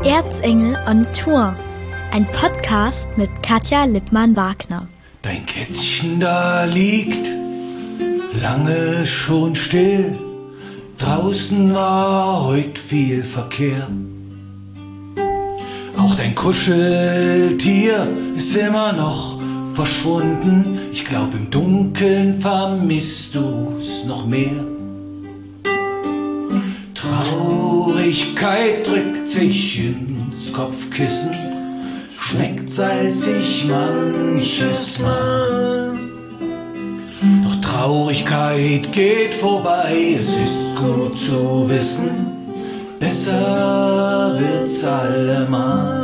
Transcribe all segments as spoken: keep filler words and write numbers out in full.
Erzengel on Tour, ein Podcast mit Katja Lippmann-Wagner. Dein Kätzchen da liegt lange schon still, draußen war heut viel Verkehr. Auch dein Kuscheltier ist immer noch verschwunden, ich glaub im Dunkeln vermisst du's noch mehr. Traurigkeit drückt sich ins Kopfkissen, schmeckt salzig manches Mal. Doch Traurigkeit geht vorbei, es ist gut zu wissen, besser wird's allemal.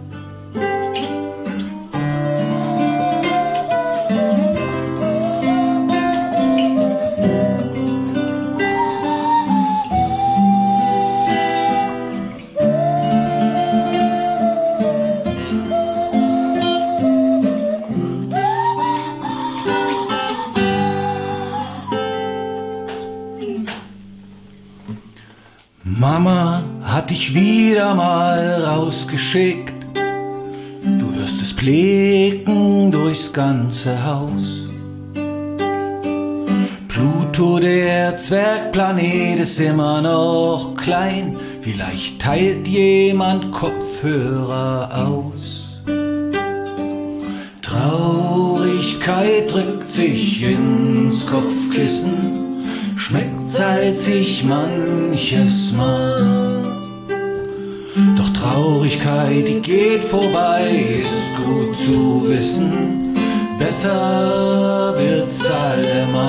Mama hat dich wieder mal rausgeschickt. Du hörst es blicken durchs ganze Haus. Pluto, der Zwergplanet, ist immer noch klein. Vielleicht teilt jemand Kopfhörer aus. Traurigkeit drückt sich ins Kopfkissen, schmeckt salzig manches Mal. Doch Traurigkeit, die geht vorbei, ist gut zu wissen, besser wird's allemal.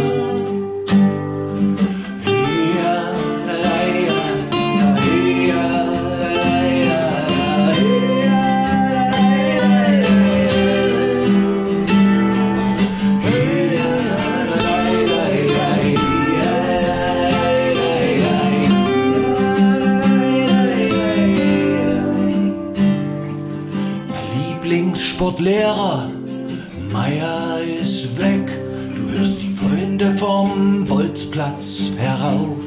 Sportlehrer Meier ist weg, du hörst die Freunde vom Bolzplatz herauf.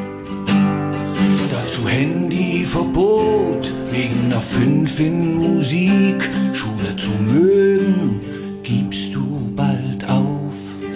Dazu Handyverbot wegen ner fünf in Musik, Schule zu mögen gibst du bald auf.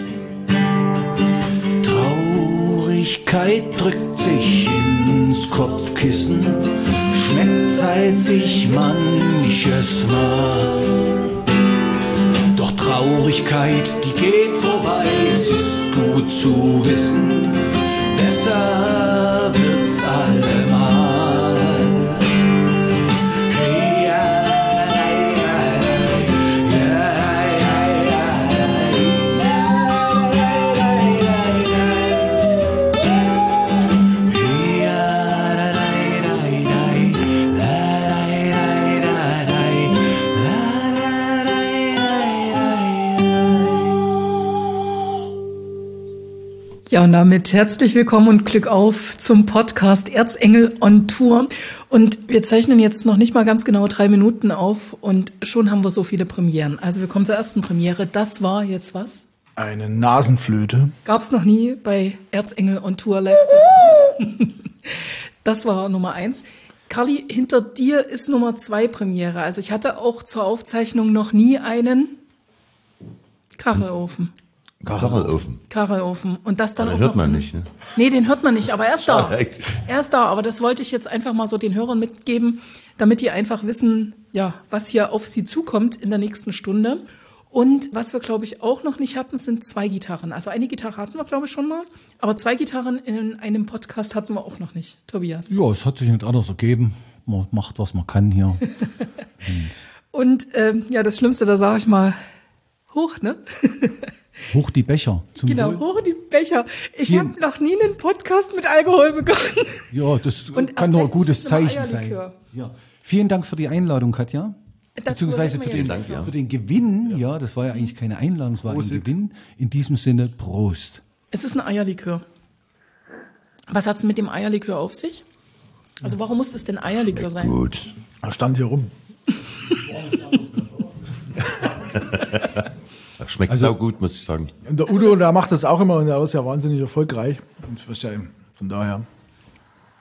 Traurigkeit drückt sich ins Kopfkissen, schmeckt salzig manches Mal. Doch Traurigkeit, die geht vorbei, es ist gut zu wissen, besser wird's allemal. Hey, ja, ja, ja, ja, Ja, und damit herzlich willkommen und Glück auf zum Podcast Erzengel on Tour. Und wir zeichnen jetzt noch nicht mal ganz genau drei Minuten auf und schon haben wir so viele Premieren. Also wir kommen zur ersten Premiere. Das war jetzt was? Eine Nasenflöte. Gab's noch nie bei Erzengel on Tour live. Das war Nummer eins. Carli, hinter dir ist Nummer zwei Premiere. Also ich hatte auch zur Aufzeichnung noch nie einen Kachelofen. Kachelofen. Kachelofen. Und das dann aber auch den hört noch man nicht, ne? Nee, den hört man nicht, aber er ist da. Er ist da, aber das wollte ich jetzt einfach mal so den Hörern mitgeben, damit die einfach wissen, ja, was hier auf sie zukommt in der nächsten Stunde. Und was wir, glaube ich, auch noch nicht hatten, sind zwei Gitarren. Also eine Gitarre hatten wir, glaube ich, schon mal, aber zwei Gitarren in einem Podcast hatten wir auch noch nicht. Tobias. Ja, es hat sich nicht anders ergeben. Man macht, was man kann hier. Und ähm, ja, das Schlimmste, da sage ich mal, hoch, ne? Hoch die Becher. Zum genau, Wohl. hoch die Becher. Ich habe noch nie einen Podcast mit Alkohol begonnen. Ja, das Und kann nur ein gutes mit einem Zeichen sein. Eierlikör. Ja. Vielen Dank für die Einladung, Katja. Das Beziehungsweise für den, Dank, ja. für den Gewinn. Ja. ja, das war ja eigentlich keine Einladung, es war Prost. ein Gewinn. In diesem Sinne, Prost. Es ist ein Eierlikör. Was hat's mit dem Eierlikör auf sich? Also warum muss es denn Eierlikör sein? Gut. Er stand hier rum. Das schmeckt Also- sau gut, muss ich sagen. Und der Udo, der macht das auch immer und der ist ja wahnsinnig erfolgreich. Und was ja, von daher.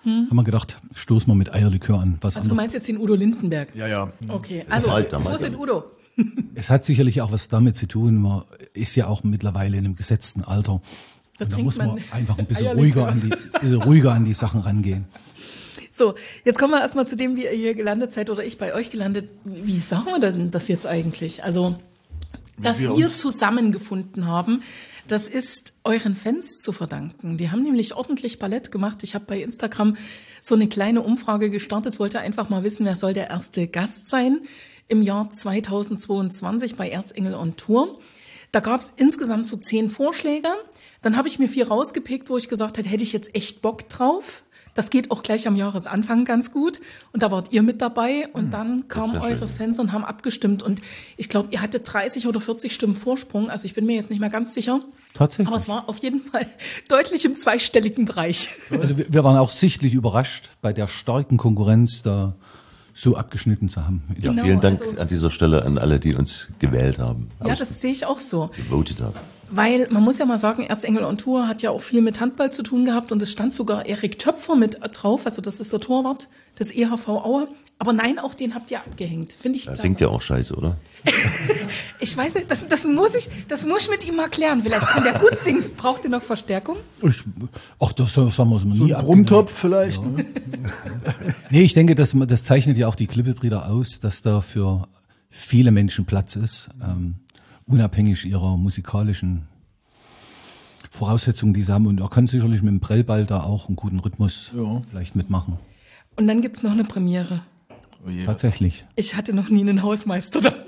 hm. haben wir gedacht, stoßen wir mit Eierlikör an. Was also du meinst jetzt den Udo Lindenberg? Ja, ja. Okay, also wo ist Udo? Es hat sicherlich auch was damit zu tun, man ist ja auch mittlerweile in einem gesetzten Alter. Da, da muss man, man einfach ein bisschen ruhiger an, die, bisschen ruhiger an die Sachen rangehen. So, jetzt kommen wir erstmal zu dem, wie ihr hier gelandet seid oder ich bei euch gelandet. Wie sagen wir denn das jetzt eigentlich? Also, dass wir, wir zusammengefunden haben, das ist euren Fans zu verdanken. Die haben nämlich ordentlich Ballett gemacht. Ich habe bei Instagram so eine kleine Umfrage gestartet, wollte einfach mal wissen, wer soll der erste Gast sein im Jahr zweitausendzweiundzwanzig bei Erzengel on Tour. Da gab es insgesamt so zehn Vorschläge. Dann habe ich mir vier rausgepickt, wo ich gesagt hätte, hätte ich jetzt echt Bock drauf. Das geht auch gleich am Jahresanfang ganz gut. Und da wart ihr mit dabei. Und dann kamen eure schön. Fans und haben abgestimmt. Und ich glaube, ihr hattet dreißig oder vierzig Stimmen Vorsprung. Also ich bin mir jetzt nicht mehr ganz sicher. Tatsächlich. Aber es war auf jeden Fall deutlich im zweistelligen Bereich. Also wir waren auch sichtlich überrascht, bei der starken Konkurrenz da so abgeschnitten zu haben. Ja, genau, vielen Dank also, an dieser Stelle an alle, die uns gewählt haben. Ja, das sehe ich auch so. Gewotet haben. Weil man muss ja mal sagen, Erzengel on Tour hat ja auch viel mit Handball zu tun gehabt und es stand sogar Erik Töpfer mit drauf, also das ist der Torwart des E H V Aue. Aber nein, auch den habt ihr abgehängt, finde ich. Er klasse. singt ja auch scheiße, oder? Ich weiß nicht, das, das muss ich, das muss ich mit ihm mal klären. Vielleicht kann der gut singen. Braucht ihr noch Verstärkung? Ich, ach, das haben wir so nie. So ein Brummtopf vielleicht. Ja. Ne? Nee, ich denke, das, das zeichnet ja auch die Klippe-Brüder aus, dass da für viele Menschen Platz ist, ähm, unabhängig ihrer musikalischen Voraussetzungen, die sie haben. Und er kann sicherlich mit dem Prellball da auch einen guten Rhythmus ja. vielleicht mitmachen. Und dann gibt's noch eine Premiere. Oh je, tatsächlich. Ich hatte noch nie einen Hausmeister dabei.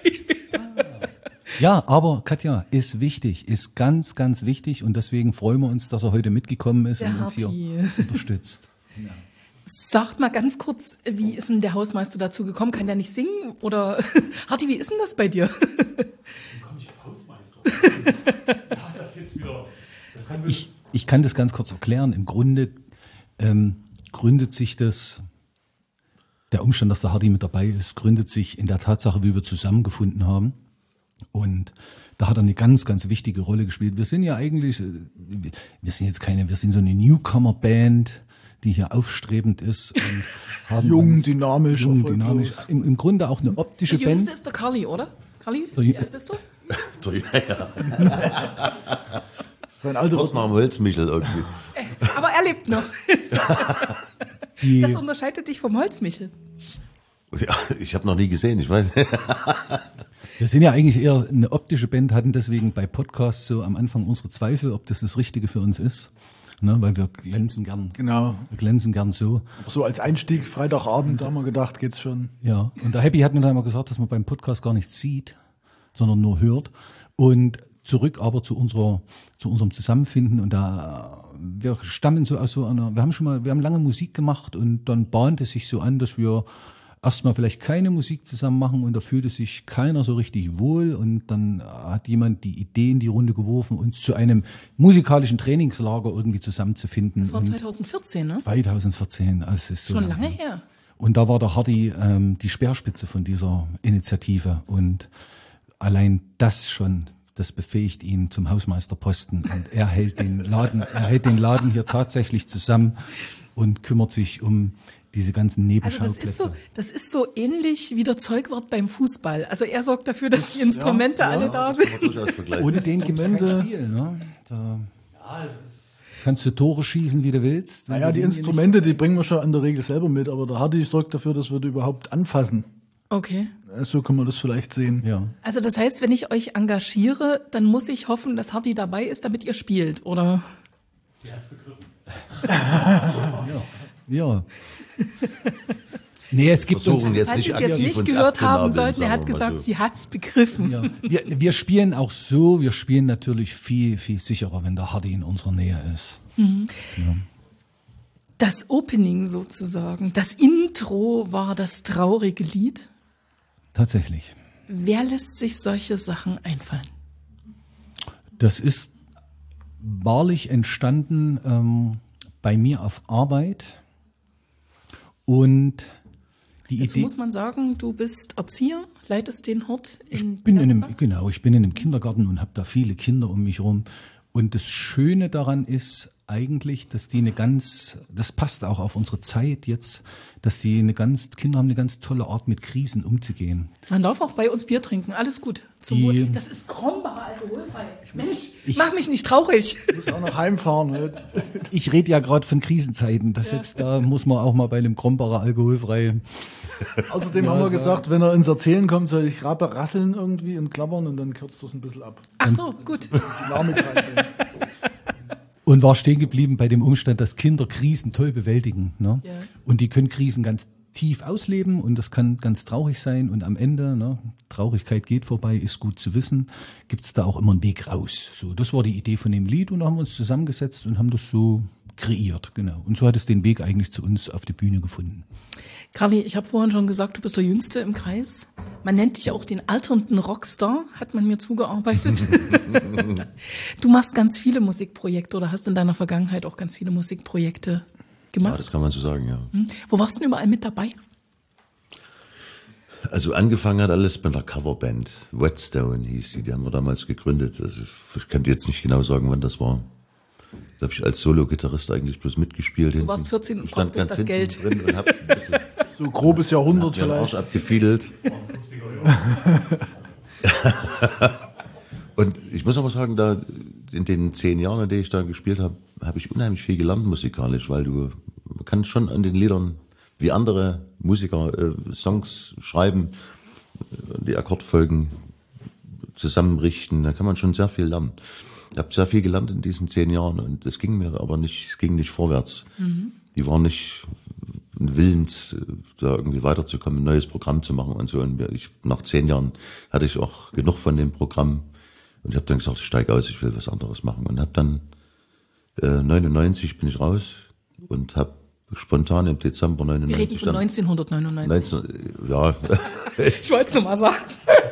Ja, aber Katja, ist wichtig, ist ganz, ganz wichtig. Und deswegen freuen wir uns, dass er heute mitgekommen ist der und uns Harti. hier unterstützt. Ja. Sagt mal ganz kurz, wie ist denn der Hausmeister dazu gekommen? Kann der nicht singen? Oder Harti, wie ist denn das bei dir? Wie komme ich auf Hausmeister? Ja, das jetzt wieder, das kann ich, ich kann das ganz kurz erklären. Im Grunde ähm, gründet sich das, der Umstand, dass der Harti mit dabei ist, gründet sich in der Tatsache, wie wir zusammengefunden haben. Und da hat er eine ganz, ganz wichtige Rolle gespielt. Wir sind ja eigentlich, wir sind jetzt keine, wir sind so eine Newcomer-Band, die hier aufstrebend ist. Und haben jung, dynamisch, jung, dynamisch. Im, Im Grunde auch eine optische der Band. Der jüngste ist der Carly, oder? Carly, wie alt bist du? Ja. Sein Alter Kurz nach dem Holzmichel irgendwie. Aber er lebt noch. Die, das unterscheidet dich vom Holzmichel. Ja, ich habe noch nie gesehen, ich weiß. Wir sind ja eigentlich eher eine optische Band, hatten deswegen bei Podcasts so am Anfang unsere Zweifel, ob das das Richtige für uns ist. Ne, weil wir glänzen gern. Genau. Wir glänzen gern so. Aber so als Einstieg, Freitagabend, da haben wir gedacht, geht's schon. Ja, und der Happy hat mir dann immer gesagt, dass man beim Podcast gar nichts sieht, sondern nur hört. Und zurück aber zu unserer, zu unserem Zusammenfinden. Und da, wir stammen so aus so einer, wir haben schon mal, wir haben lange Musik gemacht und dann bahnte es sich so an, dass wir erstmal vielleicht keine Musik zusammen machen und da fühlte sich keiner so richtig wohl und dann hat jemand die Idee in die Runde geworfen, uns zu einem musikalischen Trainingslager irgendwie zusammenzufinden. Das war zweitausendvierzehn, ne? zweitausendvierzehn, also es ist so schon lange her. Und da war der Harti ähm, die Speerspitze von dieser Initiative und allein das schon, das befähigt ihn zum Hausmeisterposten und er hält den Laden, er hält den Laden hier tatsächlich zusammen und kümmert sich um diese ganzen Nebenschauplätze. Also das ist so, das ist so ähnlich wie der Zeugwart beim Fußball. Also er sorgt dafür, dass die Instrumente ja, alle ja, da sind. Ohne den gibt's kein Spiel, ne? Da kannst du Tore schießen, wie du willst. Naja, die Instrumente, die bringen wir schon in der Regel selber mit, aber der Harti sorgt dafür, dass wir die überhaupt anfassen. Okay. So kann man das vielleicht sehen. Ja. Also das heißt, wenn ich euch engagiere, dann muss ich hoffen, dass Harti dabei ist, damit ihr spielt, oder? Sie hat's begriffen. Ja. Ja. Nee, es gibt Versuchen uns, jetzt falls nicht Sie es jetzt nicht gehört haben sollten, er hat gesagt, so. Sie hat's begriffen. Ja. Wir, wir spielen auch so, wir spielen natürlich viel, viel sicherer, wenn der Harti in unserer Nähe ist. Mhm. Ja. Das Opening sozusagen, das Intro war das traurige Lied. Tatsächlich. Wer lässt sich solche Sachen einfallen? Das ist wahrlich entstanden ähm, bei mir auf Arbeit und die Jetzt Idee. muss man sagen, du bist Erzieher, leitest den Hort in ich bin in einem, Bernsbach? genau, ich bin in einem Kindergarten und habe da viele Kinder um mich rum. Und das Schöne daran ist, eigentlich, dass die eine ganz, das passt auch auf unsere Zeit jetzt, dass die eine ganz, Kinder haben eine ganz tolle Art, mit Krisen umzugehen. Man darf auch bei uns Bier trinken, alles gut. Zum Die- Wohl. Das ist Krombacher alkoholfrei. Mensch, ich- mach mich nicht traurig. Ich muss auch noch heimfahren. Ne? Ich rede ja gerade von Krisenzeiten, das selbst da muss man auch mal bei einem Krombacher alkoholfrei. Außerdem haben wir gesagt, wenn er ins Erzählen kommt, soll ich Rabe rasseln irgendwie und klappern und dann kürzt das ein bisschen ab. Ach so, gut. Dynamik reinbringt. Und war stehen geblieben bei dem Umstand, dass Kinder Krisen toll bewältigen. Ne? Ja. Und die können Krisen ganz tief ausleben und das kann ganz traurig sein. Und am Ende, ne, Traurigkeit geht vorbei, ist gut zu wissen, gibt es da auch immer einen Weg raus. So, das war die Idee von dem Lied und da haben wir uns zusammengesetzt und haben das so kreiert. Genau. Und so hat es den Weg eigentlich zu uns auf die Bühne gefunden. Carly, ich habe vorhin schon gesagt, du bist der Jüngste im Kreis. Man nennt dich auch den alternden Rockstar, hat man mir zugearbeitet. Du machst ganz viele Musikprojekte oder hast in deiner Vergangenheit auch ganz viele Musikprojekte Ja, gemacht. das kann man so sagen, ja. Hm? Wo warst du denn überall mit dabei? Also angefangen hat alles mit einer Coverband. Whetstone hieß die, die haben wir damals gegründet. Also ich kann dir jetzt nicht genau sagen, wann das war. Da habe ich als Solo-Gitarrist eigentlich bloß mitgespielt. Du warst vierzehn und brauchtest das Geld. Drin und hab ein bisschen So grobes Jahrhundert mir den Arsch vielleicht. abgefiedelt. Und ich muss aber sagen, da in den zehn Jahren, in denen ich da gespielt habe, habe ich unheimlich viel gelernt musikalisch, weil du man kann schon an den Liedern wie andere Musiker äh, Songs schreiben, äh, die Akkordfolgen zusammenrichten, da kann man schon sehr viel lernen. Ich habe sehr viel gelernt in diesen zehn Jahren und es ging mir aber nicht, es ging nicht vorwärts. Mhm. Die waren nicht willens, da irgendwie weiterzukommen, ein neues Programm zu machen und so. Und ich, nach zehn Jahren hatte ich auch genug von dem Programm und ich habe dann gesagt, ich steige aus, ich will was anderes machen. Und habe dann äh, neunundneunzig bin ich raus und habe spontan im Dezember neunundneunzig. Wir reden von dann, neunzehnhundertneunundneunzig. neunzehn, ja. Ich wollte es nur mal sagen.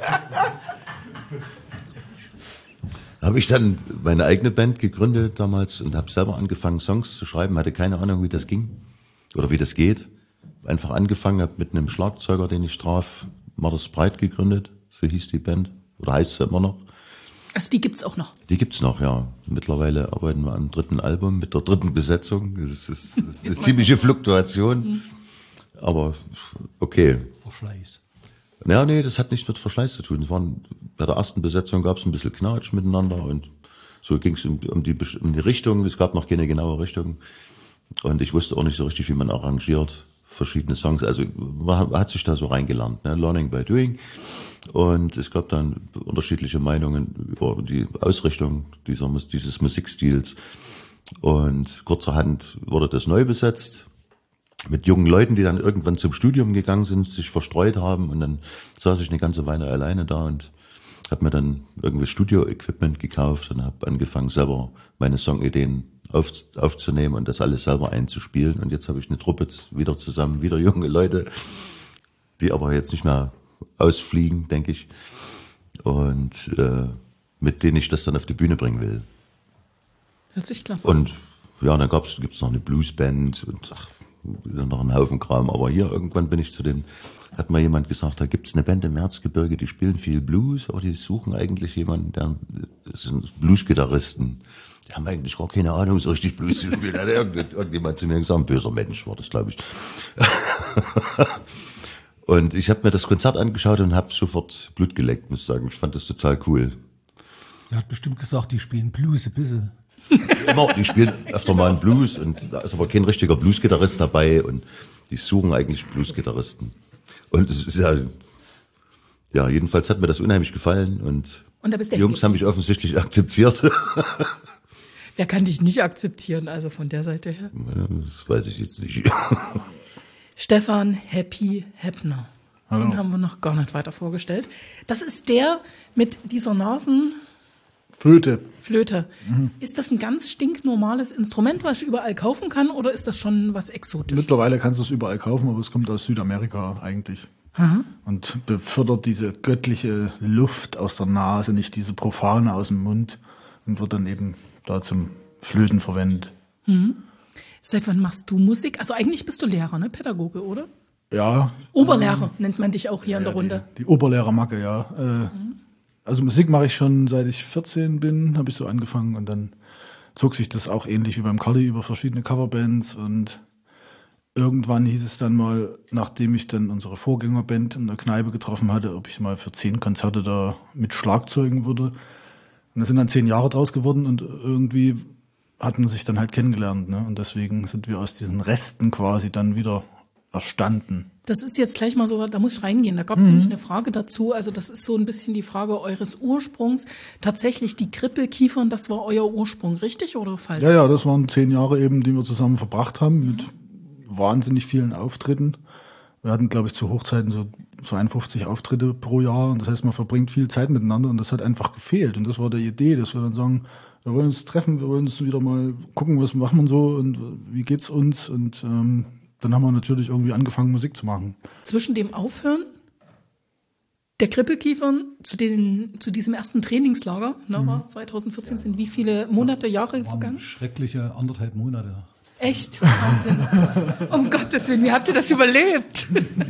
Habe ich dann meine eigene Band gegründet damals und habe selber angefangen, Songs zu schreiben. Hatte keine Ahnung, wie das ging oder wie das geht. Einfach angefangen, habe mit einem Schlagzeuger, den ich traf, Martha Breit gegründet. So hieß die Band oder heißt sie immer noch. Also die gibt's auch noch. Die gibt's noch, ja. Mittlerweile arbeiten wir am dritten Album mit der dritten Besetzung. Das ist, das ist eine ziemliche Fluktuation, mhm. aber okay. Verschleiß. Ja, nee, das hat nichts mit Verschleiß zu tun. Es waren, bei der ersten Besetzung gab es ein bisschen Knatsch miteinander und so ging es um, um, die, um die Richtung. Es gab noch keine genaue Richtung und ich wusste auch nicht so richtig, wie man arrangiert verschiedene Songs. Also man hat sich da so reingelernt, ne? Learning by doing. Und es gab dann unterschiedliche Meinungen über die Ausrichtung dieser, dieses Musikstils. Und kurzerhand wurde das neu besetzt. Mit jungen Leuten, die dann irgendwann zum Studium gegangen sind, sich verstreut haben und dann saß ich eine ganze Weile alleine da und habe mir dann irgendwie Studio-Equipment gekauft und habe angefangen, selber meine Songideen auf, aufzunehmen und das alles selber einzuspielen. Und jetzt habe ich eine Truppe wieder zusammen, wieder junge Leute, die aber jetzt nicht mehr ausfliegen, denke ich, und äh, mit denen ich das dann auf die Bühne bringen will. Hört sich klasse. Und ja, dann gab's gibt's noch eine Bluesband und ach, noch einen Haufen Kram, aber hier irgendwann bin ich zu den, hat mal jemand gesagt, da gibt's eine Band im Erzgebirge, die spielen viel Blues, aber die suchen eigentlich jemanden, der, das sind Bluesgitarristen, die haben eigentlich gar keine Ahnung, so richtig Blues zu spielen. Da hat irgendjemand zu mir gesagt, ein böser Mensch war das, glaube ich. Und ich habe mir das Konzert angeschaut und habe sofort Blut geleckt, muss ich sagen, ich fand das total cool. Er hat bestimmt gesagt, die spielen Blues ein bisschen. Immer, die spielen öfter mal einen Blues und da ist aber kein richtiger Bluesgitarrist dabei und die suchen eigentlich Bluesgitarristen. Und es ist ja, ja, jedenfalls hat mir das unheimlich gefallen und, und da bist die Jungs haben mich offensichtlich akzeptiert. Wer kann dich nicht akzeptieren, also von der Seite her? Das weiß ich jetzt nicht. Stefan Happy Heppner. Hallo. Den haben wir noch gar nicht weiter vorgestellt. Das ist der mit dieser Nasen... Flöte. Flöte. Mhm. Ist das ein ganz stinknormales Instrument, was ich überall kaufen kann, oder ist das schon was Exotisches? Mittlerweile kannst du es überall kaufen, aber es kommt aus Südamerika eigentlich. Aha. Und befördert diese göttliche Luft aus der Nase, nicht diese profane aus dem Mund, und wird dann eben da zum Flöten verwendet. Mhm. Seit wann machst du Musik? Also eigentlich bist du Lehrer, ne? Pädagoge, oder? Ja. Oberlehrer ähm, nennt man dich auch hier ja, in der Runde. Die, die Oberlehrermacke, ja. Äh, mhm. Also Musik mache ich schon, seit ich vierzehn bin, habe ich so angefangen und dann zog sich das auch ähnlich wie beim Carly über verschiedene Coverbands und irgendwann hieß es dann mal, nachdem ich dann unsere Vorgängerband in der Kneipe getroffen hatte, ob ich mal für zehn Konzerte da mit Schlagzeugen würde. Und das sind dann zehn Jahre draus geworden und irgendwie hat man sich dann halt kennengelernt. Ne? Und deswegen sind wir aus diesen Resten quasi dann wieder erstanden. Das ist jetzt gleich mal so, da muss ich reingehen. Da gab es mhm. nämlich eine Frage dazu. Also das ist so ein bisschen die Frage eures Ursprungs. Tatsächlich die Krippelkiefern, das war euer Ursprung, richtig oder falsch? Ja, ja, das waren zehn Jahre eben, die wir zusammen verbracht haben mhm. mit wahnsinnig vielen Auftritten. Wir hatten, glaube ich, zu Hochzeiten so zweiundfünfzig Auftritte pro Jahr. Und das heißt, man verbringt viel Zeit miteinander und das hat einfach gefehlt. Und das war die Idee, dass wir dann sagen, wir wollen uns treffen, wir wollen uns wieder mal gucken, was machen wir so und wie geht's uns. Und ähm, dann haben wir natürlich irgendwie angefangen, Musik zu machen. Zwischen dem Aufhören der Krippelkiefern zu, den, zu diesem ersten Trainingslager, ne, mhm. war es zwanzig vierzehn, sind wie viele Monate, Jahre vergangen? Schreckliche anderthalb Monate. Echt? Wahnsinn. Um Gottes Willen, wie habt ihr das überlebt?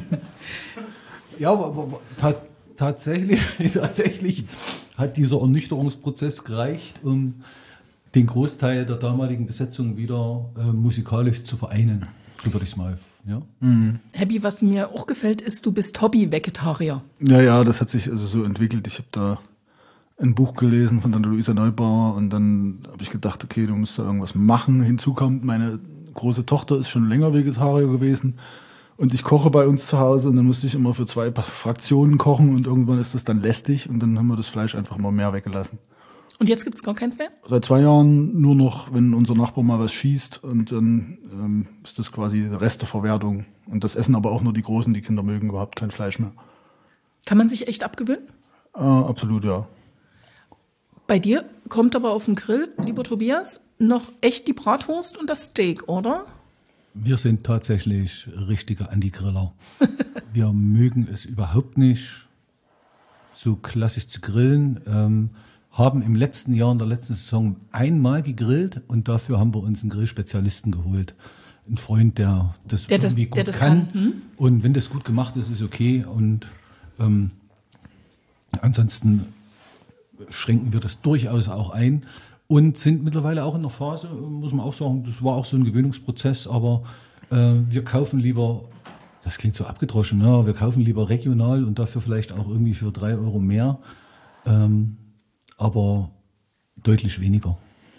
Ja, aber ta- tatsächlich, tatsächlich hat dieser Ernüchterungsprozess gereicht, um den Großteil der damaligen Besetzung wieder äh, musikalisch zu vereinen. So würde ich es mal, ja. Mhm. Happy, was mir auch gefällt, ist, du bist Hobby-Vegetarier. Ja, ja, das hat sich also so entwickelt. Ich habe da ein Buch gelesen von der Luisa Neubauer und dann habe ich gedacht, okay, du musst da irgendwas machen. Hinzu kommt, meine große Tochter ist schon länger Vegetarier gewesen und ich koche bei uns zu Hause und dann musste ich immer für zwei Fraktionen kochen und irgendwann ist das dann lästig und dann haben wir das Fleisch einfach mal mehr weggelassen. Und jetzt gibt es gar keins mehr? Seit zwei Jahren nur noch, wenn unser Nachbar mal was schießt und dann ähm, ist das quasi Resteverwertung. Und das essen aber auch nur die Großen, die Kinder mögen überhaupt kein Fleisch mehr. Kann man sich echt abgewöhnen? Äh, absolut, ja. Bei dir kommt aber auf den Grill, lieber Tobias, noch echt die Bratwurst und das Steak, oder? Wir sind tatsächlich richtige Anti-Griller. Wir mögen es überhaupt nicht, so klassisch zu grillen. Ähm, haben im letzten Jahr, in der letzten Saison einmal gegrillt und dafür haben wir uns einen Grillspezialisten geholt. Ein Freund, der das der irgendwie das, gut der das kann. kann. Hm? Und wenn das gut gemacht ist, ist okay. Und ähm, ansonsten schränken wir das durchaus auch ein und sind mittlerweile auch in der Phase, muss man auch sagen, das war auch so ein Gewöhnungsprozess, aber äh, wir kaufen lieber, das klingt so abgedroschen, ne? Wir kaufen lieber regional und dafür vielleicht auch irgendwie für drei Euro mehr, ähm, aber deutlich weniger.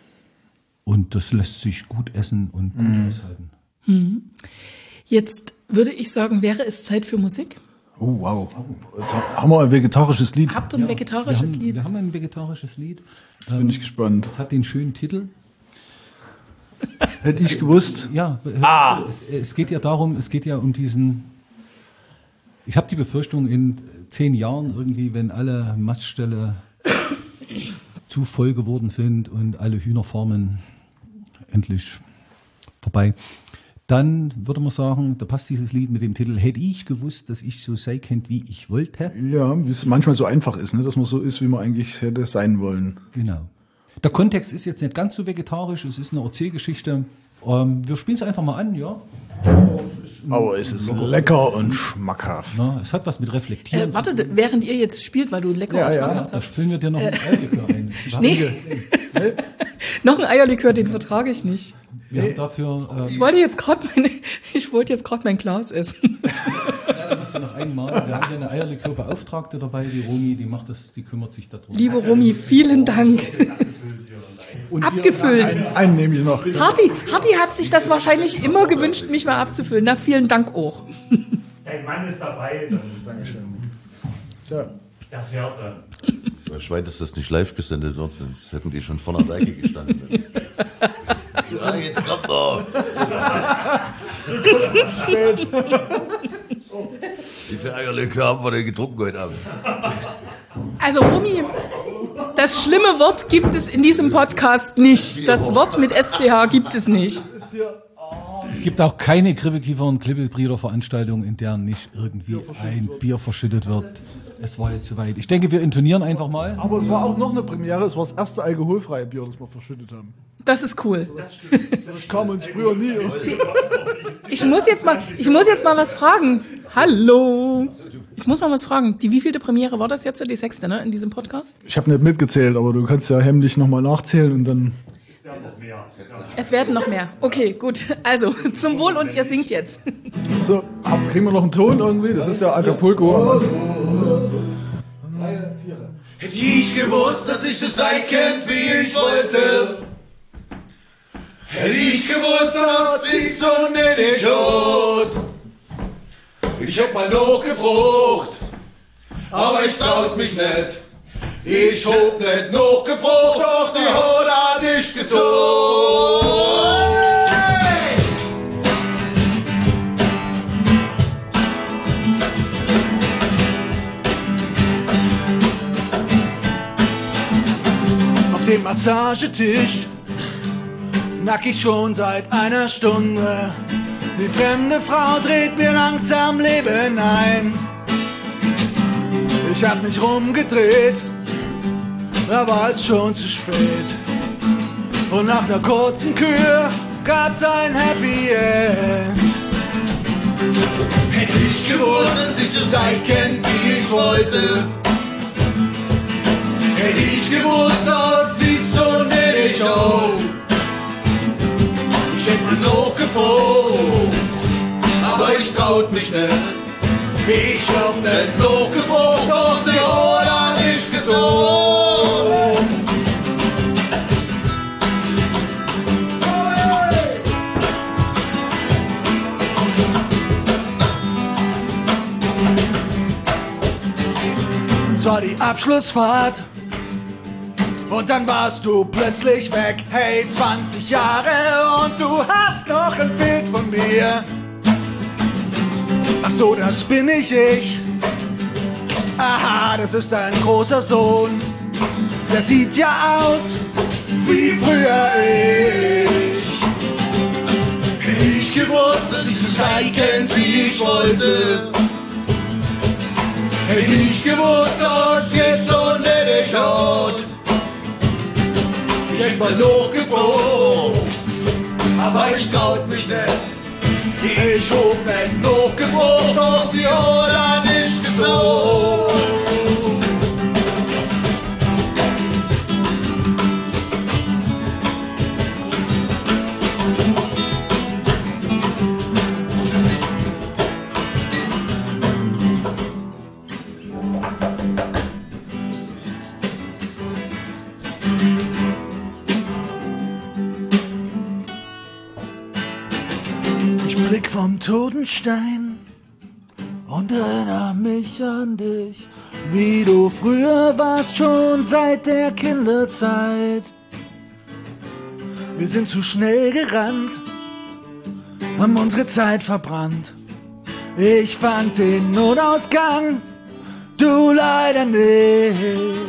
Und das lässt sich gut essen und gut mhm. aushalten. Mhm. Jetzt würde ich sagen, wäre es Zeit für Musik? Oh, wow. Also, haben wir ein vegetarisches Lied? Habt ihr ein Ja, vegetarisches wir haben, Lied? Wir haben ein vegetarisches Lied. Jetzt bin ähm, ich gespannt. Das hat den schönen Titel. Hätte ich gewusst. Ja, ah. es, es geht ja darum, es geht ja um diesen, ich habe die Befürchtung, in zehn Jahren irgendwie, wenn alle Mastställe zu voll geworden sind und alle Hühnerfarmen endlich vorbei, dann würde man sagen, da passt dieses Lied mit dem Titel "Hätte ich gewusst, dass ich so sei kennt, wie ich wollte". Ja, wie es manchmal so einfach ist, ne? Dass man so ist, wie man eigentlich hätte sein wollen. Genau. Der Kontext ist jetzt nicht ganz so vegetarisch, es ist eine Erzählgeschichte. Ähm, wir spielen es einfach mal an, ja. Aber es ist lecker und schmackhaft. Na, es hat was mit Reflektieren. Äh, warte, während ihr jetzt spielt, weil du lecker ja, und ja. schmackhaft Da sagst. füllen wir dir noch ein Eierlikör ein. Nee. Noch ein Eierlikör, den vertrage ich nicht. Wir haben dafür. Ähm, Ich wollte jetzt gerade meine, ich wollte jetzt gerade mein Glas essen. Ja, da musst du noch einmal. Wir haben hier eine Eierlikörbeauftragte dabei, die Romy, die macht das, die kümmert sich darum. Liebe Romy, vielen Dank. Und Abgefüllt. Einen, einen nehme ich noch. Harti, Harti hat sich das wahrscheinlich immer gewünscht, mich mal abzufüllen. Na, vielen Dank auch. Dein Mann ist dabei, dann Dankeschön. So. der fährt dann. Ich weiß, dass das nicht live gesendet wird, sonst hätten die schon vor der Decke gestanden. Ja, jetzt kommt er. Spät. Wie viel Eierlikör haben wir denn getrunken heute Abend? Also, Romy, das schlimme Wort gibt es in diesem Podcast nicht. Das Wort mit S C H gibt es nicht. Es gibt auch keine Kribbelkiefer- und Klippelbrieder-Veranstaltung, in der nicht irgendwie ein Bier verschüttet wird. Es war jetzt soweit. Ich denke, wir intonieren einfach mal. Aber es war auch noch eine Premiere. Es war das erste alkoholfreie Bier, das wir verschüttet haben. Das ist cool. Das kam uns früher nie. Ich muss jetzt mal, ich muss jetzt mal was fragen. Hallo. Ich muss mal was fragen. Die wievielte Premiere war das jetzt? Die sechste, ne, in diesem Podcast? Ich habe nicht mitgezählt, aber du kannst ja hemmlich nochmal nachzählen und dann... Es werden noch mehr. Okay, gut. Also, zum Wohl und ihr singt jetzt. So, kriegen wir noch einen Ton irgendwie? Das ist ja Acapulco. Hätte ich gewusst, dass ich das sein könnte, wie ich wollte. Hätte ich gewusst, dass ich so nicht Idiot. Ich hab mal noch gefragt, aber ich traut mich nicht. Ich hab nicht noch gefragt, doch sie hat auch nicht gesagt. Auf dem Massagetisch nackig schon seit einer Stunde. Die fremde Frau dreht mir langsam Leben ein. Ich hab mich rumgedreht, da war es schon zu spät. Und nach einer kurzen Kür gab's ein Happy End. Hätte ich gewusst, dass ich so sein könnte, wie ich wollte. Hätte ich gewusst, dass ich so nicht schau. Ich hätte mich noch gefragt, aber ich traut mich nicht. Ich hab nicht noch gefragt, doch sie hat nicht gesagt. Es war die Abschlussfahrt und dann warst du plötzlich weg. Hey, zwanzig Jahre und du hast noch ein Bild von mir. Ach so, das bin ich ich. Aha, das ist ein großer Sohn. Der sieht ja aus wie früher ich. Hätte ich gewusst, dass ich so sein könnte, wie ich wollte. Hätte ich gewusst, dass jetzt so nett schaut. Ich hätte mal noch gefragt, aber ich traut mich nicht. Ich hab nicht noch gefragt, doch sie hat nicht gesagt. Blick vom Totenstein und erinnere mich an dich, wie du früher warst, schon seit der Kinderzeit. Wir sind zu schnell gerannt, haben unsere Zeit verbrannt. Ich fand den Notausgang, du leider nicht.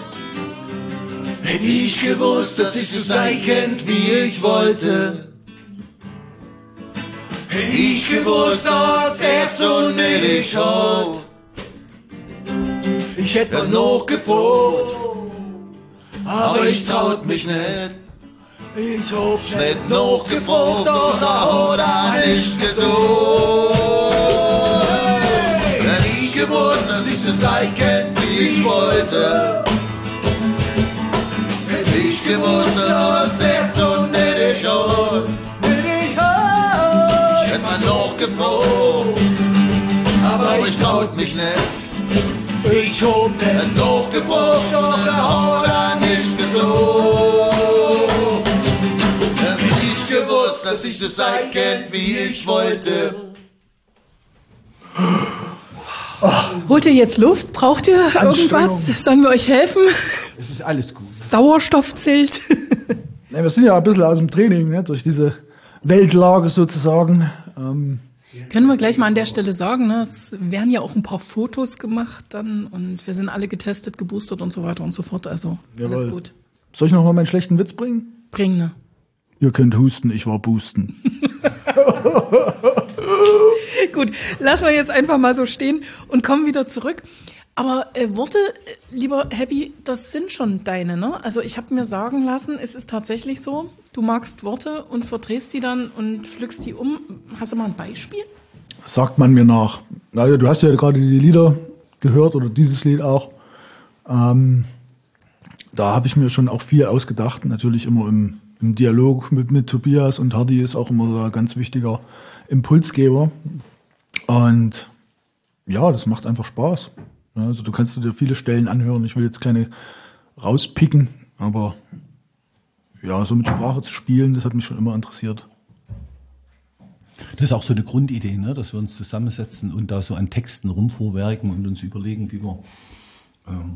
Hätte ich gewusst, dass ich so sein könnte, wie ich wollte. Hätte ich gewusst, dass er so nötig hat. Ich hätte noch gefragt, aber ich traut mich nicht. Ich hab nicht noch gefragt, doch er hat er nicht gesagt. Hätte ich gewusst, dass ich so sein könnte, wie ich wollte. Hätte ich gewusst, dass er so nötig hat. Ich hätte mal noch gefragt, aber ich traut mich nicht. Ich hab nicht noch gefragt, doch er hat er nicht gesagt. Hätte ich gewusst, dass ich so sein könnte, wie ich wollte. Holt ihr jetzt Luft? Braucht ihr irgendwas? Sollen wir euch helfen? Es ist alles gut. Sauerstoffzelt. Ja, wir sind ja ein bisschen aus dem Training, ne, durch diese Weltlage sozusagen. Ähm Können wir gleich mal an der Stelle sagen, ne? Es werden ja auch ein paar Fotos gemacht dann und wir sind alle getestet, geboostert und so weiter und so fort. Also Jawohl. Alles gut. Soll ich noch mal meinen schlechten Witz bringen? Bring, ne? Ihr könnt husten, ich war boosten. Gut, lassen wir jetzt einfach mal so stehen und kommen wieder zurück. Aber äh, Worte, äh, lieber Happy, das sind schon deine, ne? Also ich habe mir sagen lassen, es ist tatsächlich so, du magst Worte und verdrehst die dann und pflückst die um. Hast du mal ein Beispiel? Sagt man mir nach. Also du hast ja gerade die Lieder gehört oder dieses Lied auch. Ähm, da habe ich mir schon auch viel ausgedacht, natürlich immer im, im Dialog mit, mit Tobias und Hardy ist auch immer ein ganz wichtiger Impulsgeber. Und ja, das macht einfach Spaß. Ja, also du kannst dir viele Stellen anhören. Ich will jetzt keine rauspicken, aber ja, so mit Sprache zu spielen, das hat mich schon immer interessiert. Das ist auch so eine Grundidee, ne? Dass wir uns zusammensetzen und da so an Texten rumvorwerken und uns überlegen, wie wir ähm,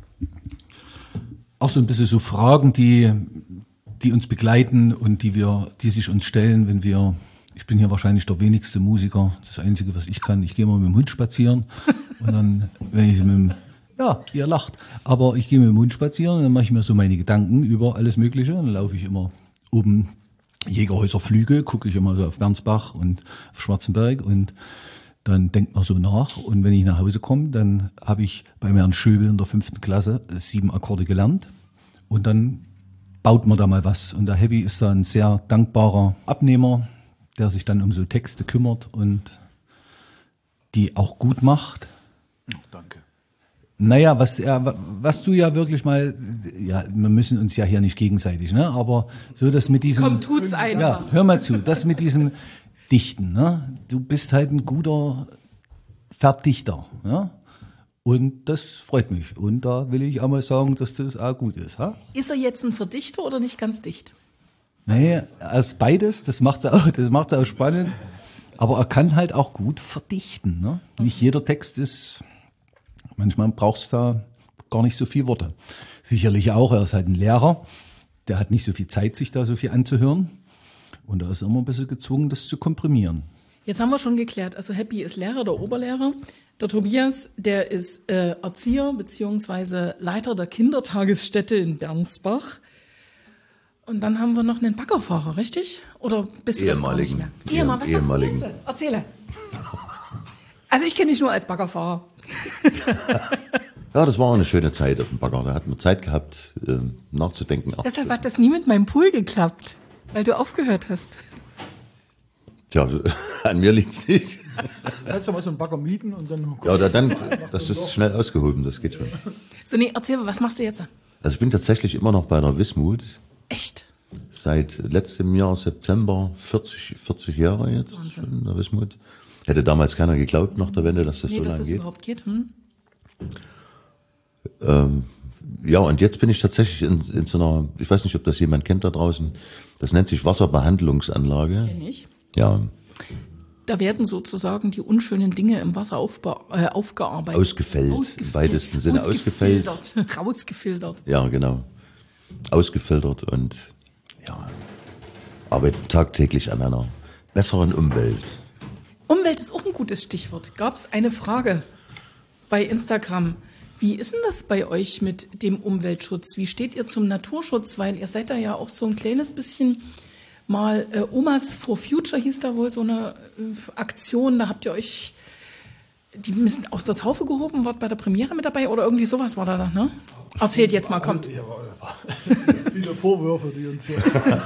auch so ein bisschen so Fragen, die, die uns begleiten und die wir, die sich uns stellen, wenn wir, ich bin hier wahrscheinlich der wenigste Musiker, das Einzige, was ich kann, ich gehe mal mit dem Hund spazieren und dann, wenn ich mit dem, ja, ihr lacht, aber ich gehe mit dem Hund spazieren und dann mache ich mir so meine Gedanken über alles Mögliche und dann laufe ich immer oben Jägerhäuser Flüge, gucke ich immer so auf Bernsbach und auf Schwarzenberg und dann denkt man so nach und wenn ich nach Hause komme, dann habe ich bei Herrn Schöbel in der fünften Klasse sieben Akkorde gelernt und dann baut man da mal was und der Happy ist da ein sehr dankbarer Abnehmer, der sich dann um so Texte kümmert und die auch gut macht. Oh, danke. Naja, was, ja, was du ja wirklich mal, ja, wir müssen uns ja hier nicht gegenseitig, ne, aber so das mit diesem... Komm, tut's einfach. Ja, hör mal zu, das mit diesem Dichten, ne, du bist halt ein guter Verdichter, ne, und das freut mich und da will ich auch mal sagen, dass das auch gut ist, ha? Ist er jetzt ein Verdichter oder nicht ganz dicht? Nee, er ist beides, das macht's auch, das macht's auch spannend, aber er kann halt auch gut verdichten, ne, nicht jeder Text ist... Manchmal brauchst du da gar nicht so viel Worte. Sicherlich auch, er ist halt ein Lehrer, der hat nicht so viel Zeit, sich da so viel anzuhören. Und da ist er immer ein bisschen gezwungen, das zu komprimieren. Jetzt haben wir schon geklärt, also Happy ist Lehrer, der Oberlehrer. Der Tobias, der ist äh, Erzieher bzw. Leiter der Kindertagesstätte in Bernsbach. Und dann haben wir noch einen Baggerfahrer, richtig? Oder bist du das gar nicht mehr? Ehemann, was Ehemaligen. machst du jetzt? Erzähle. Also ich kenne dich nur als Baggerfahrer. Ja, das war auch eine schöne Zeit auf dem Bagger. Da hat man Zeit gehabt, äh, nachzudenken. Ach, Deshalb hat das nie mit meinem Pool geklappt, weil du aufgehört hast. tja, an mir liegt's nicht. Kannst du mal so einen Bagger mieten und dann... Ja, oder dann, das ist schnell ausgehoben, das geht schon. So, nee, erzähl mal, was machst du jetzt? Also ich bin tatsächlich immer noch bei der Wismut. Echt? Seit letztem Jahr, September, vierzig, vierzig Jahre jetzt schon in der Wismut. Hätte damals keiner geglaubt nach der Wende, dass das Nee, so dass lange das geht. überhaupt geht. Hm? Ähm, ja, und jetzt bin ich tatsächlich in, in so einer, ich weiß nicht, ob das jemand kennt da draußen, das nennt sich Wasserbehandlungsanlage. Kenn ich. Ja, Da werden sozusagen die unschönen Dinge im Wasser aufbe- äh, aufgearbeitet. Ausgefällt, im weitesten Sinne ausgefällt. Ausgefiltert. Rausgefiltert. Ja, genau. Ausgefiltert und ja, arbeiten tagtäglich an einer besseren Umwelt. Umwelt ist auch ein gutes Stichwort. Gab es eine Frage bei Instagram. Wie ist denn das bei euch mit dem Umweltschutz? Wie steht ihr zum Naturschutz? Weil ihr seid da ja auch so ein kleines bisschen mal, äh, Omas for Future hieß da wohl so eine äh, Aktion. Da habt ihr euch die müssen aus der Taufe gehoben, wart bei der Premiere mit dabei oder irgendwie sowas war da, ne? Erzählt jetzt mal, kommt. Viele Vorwürfe, die uns hier...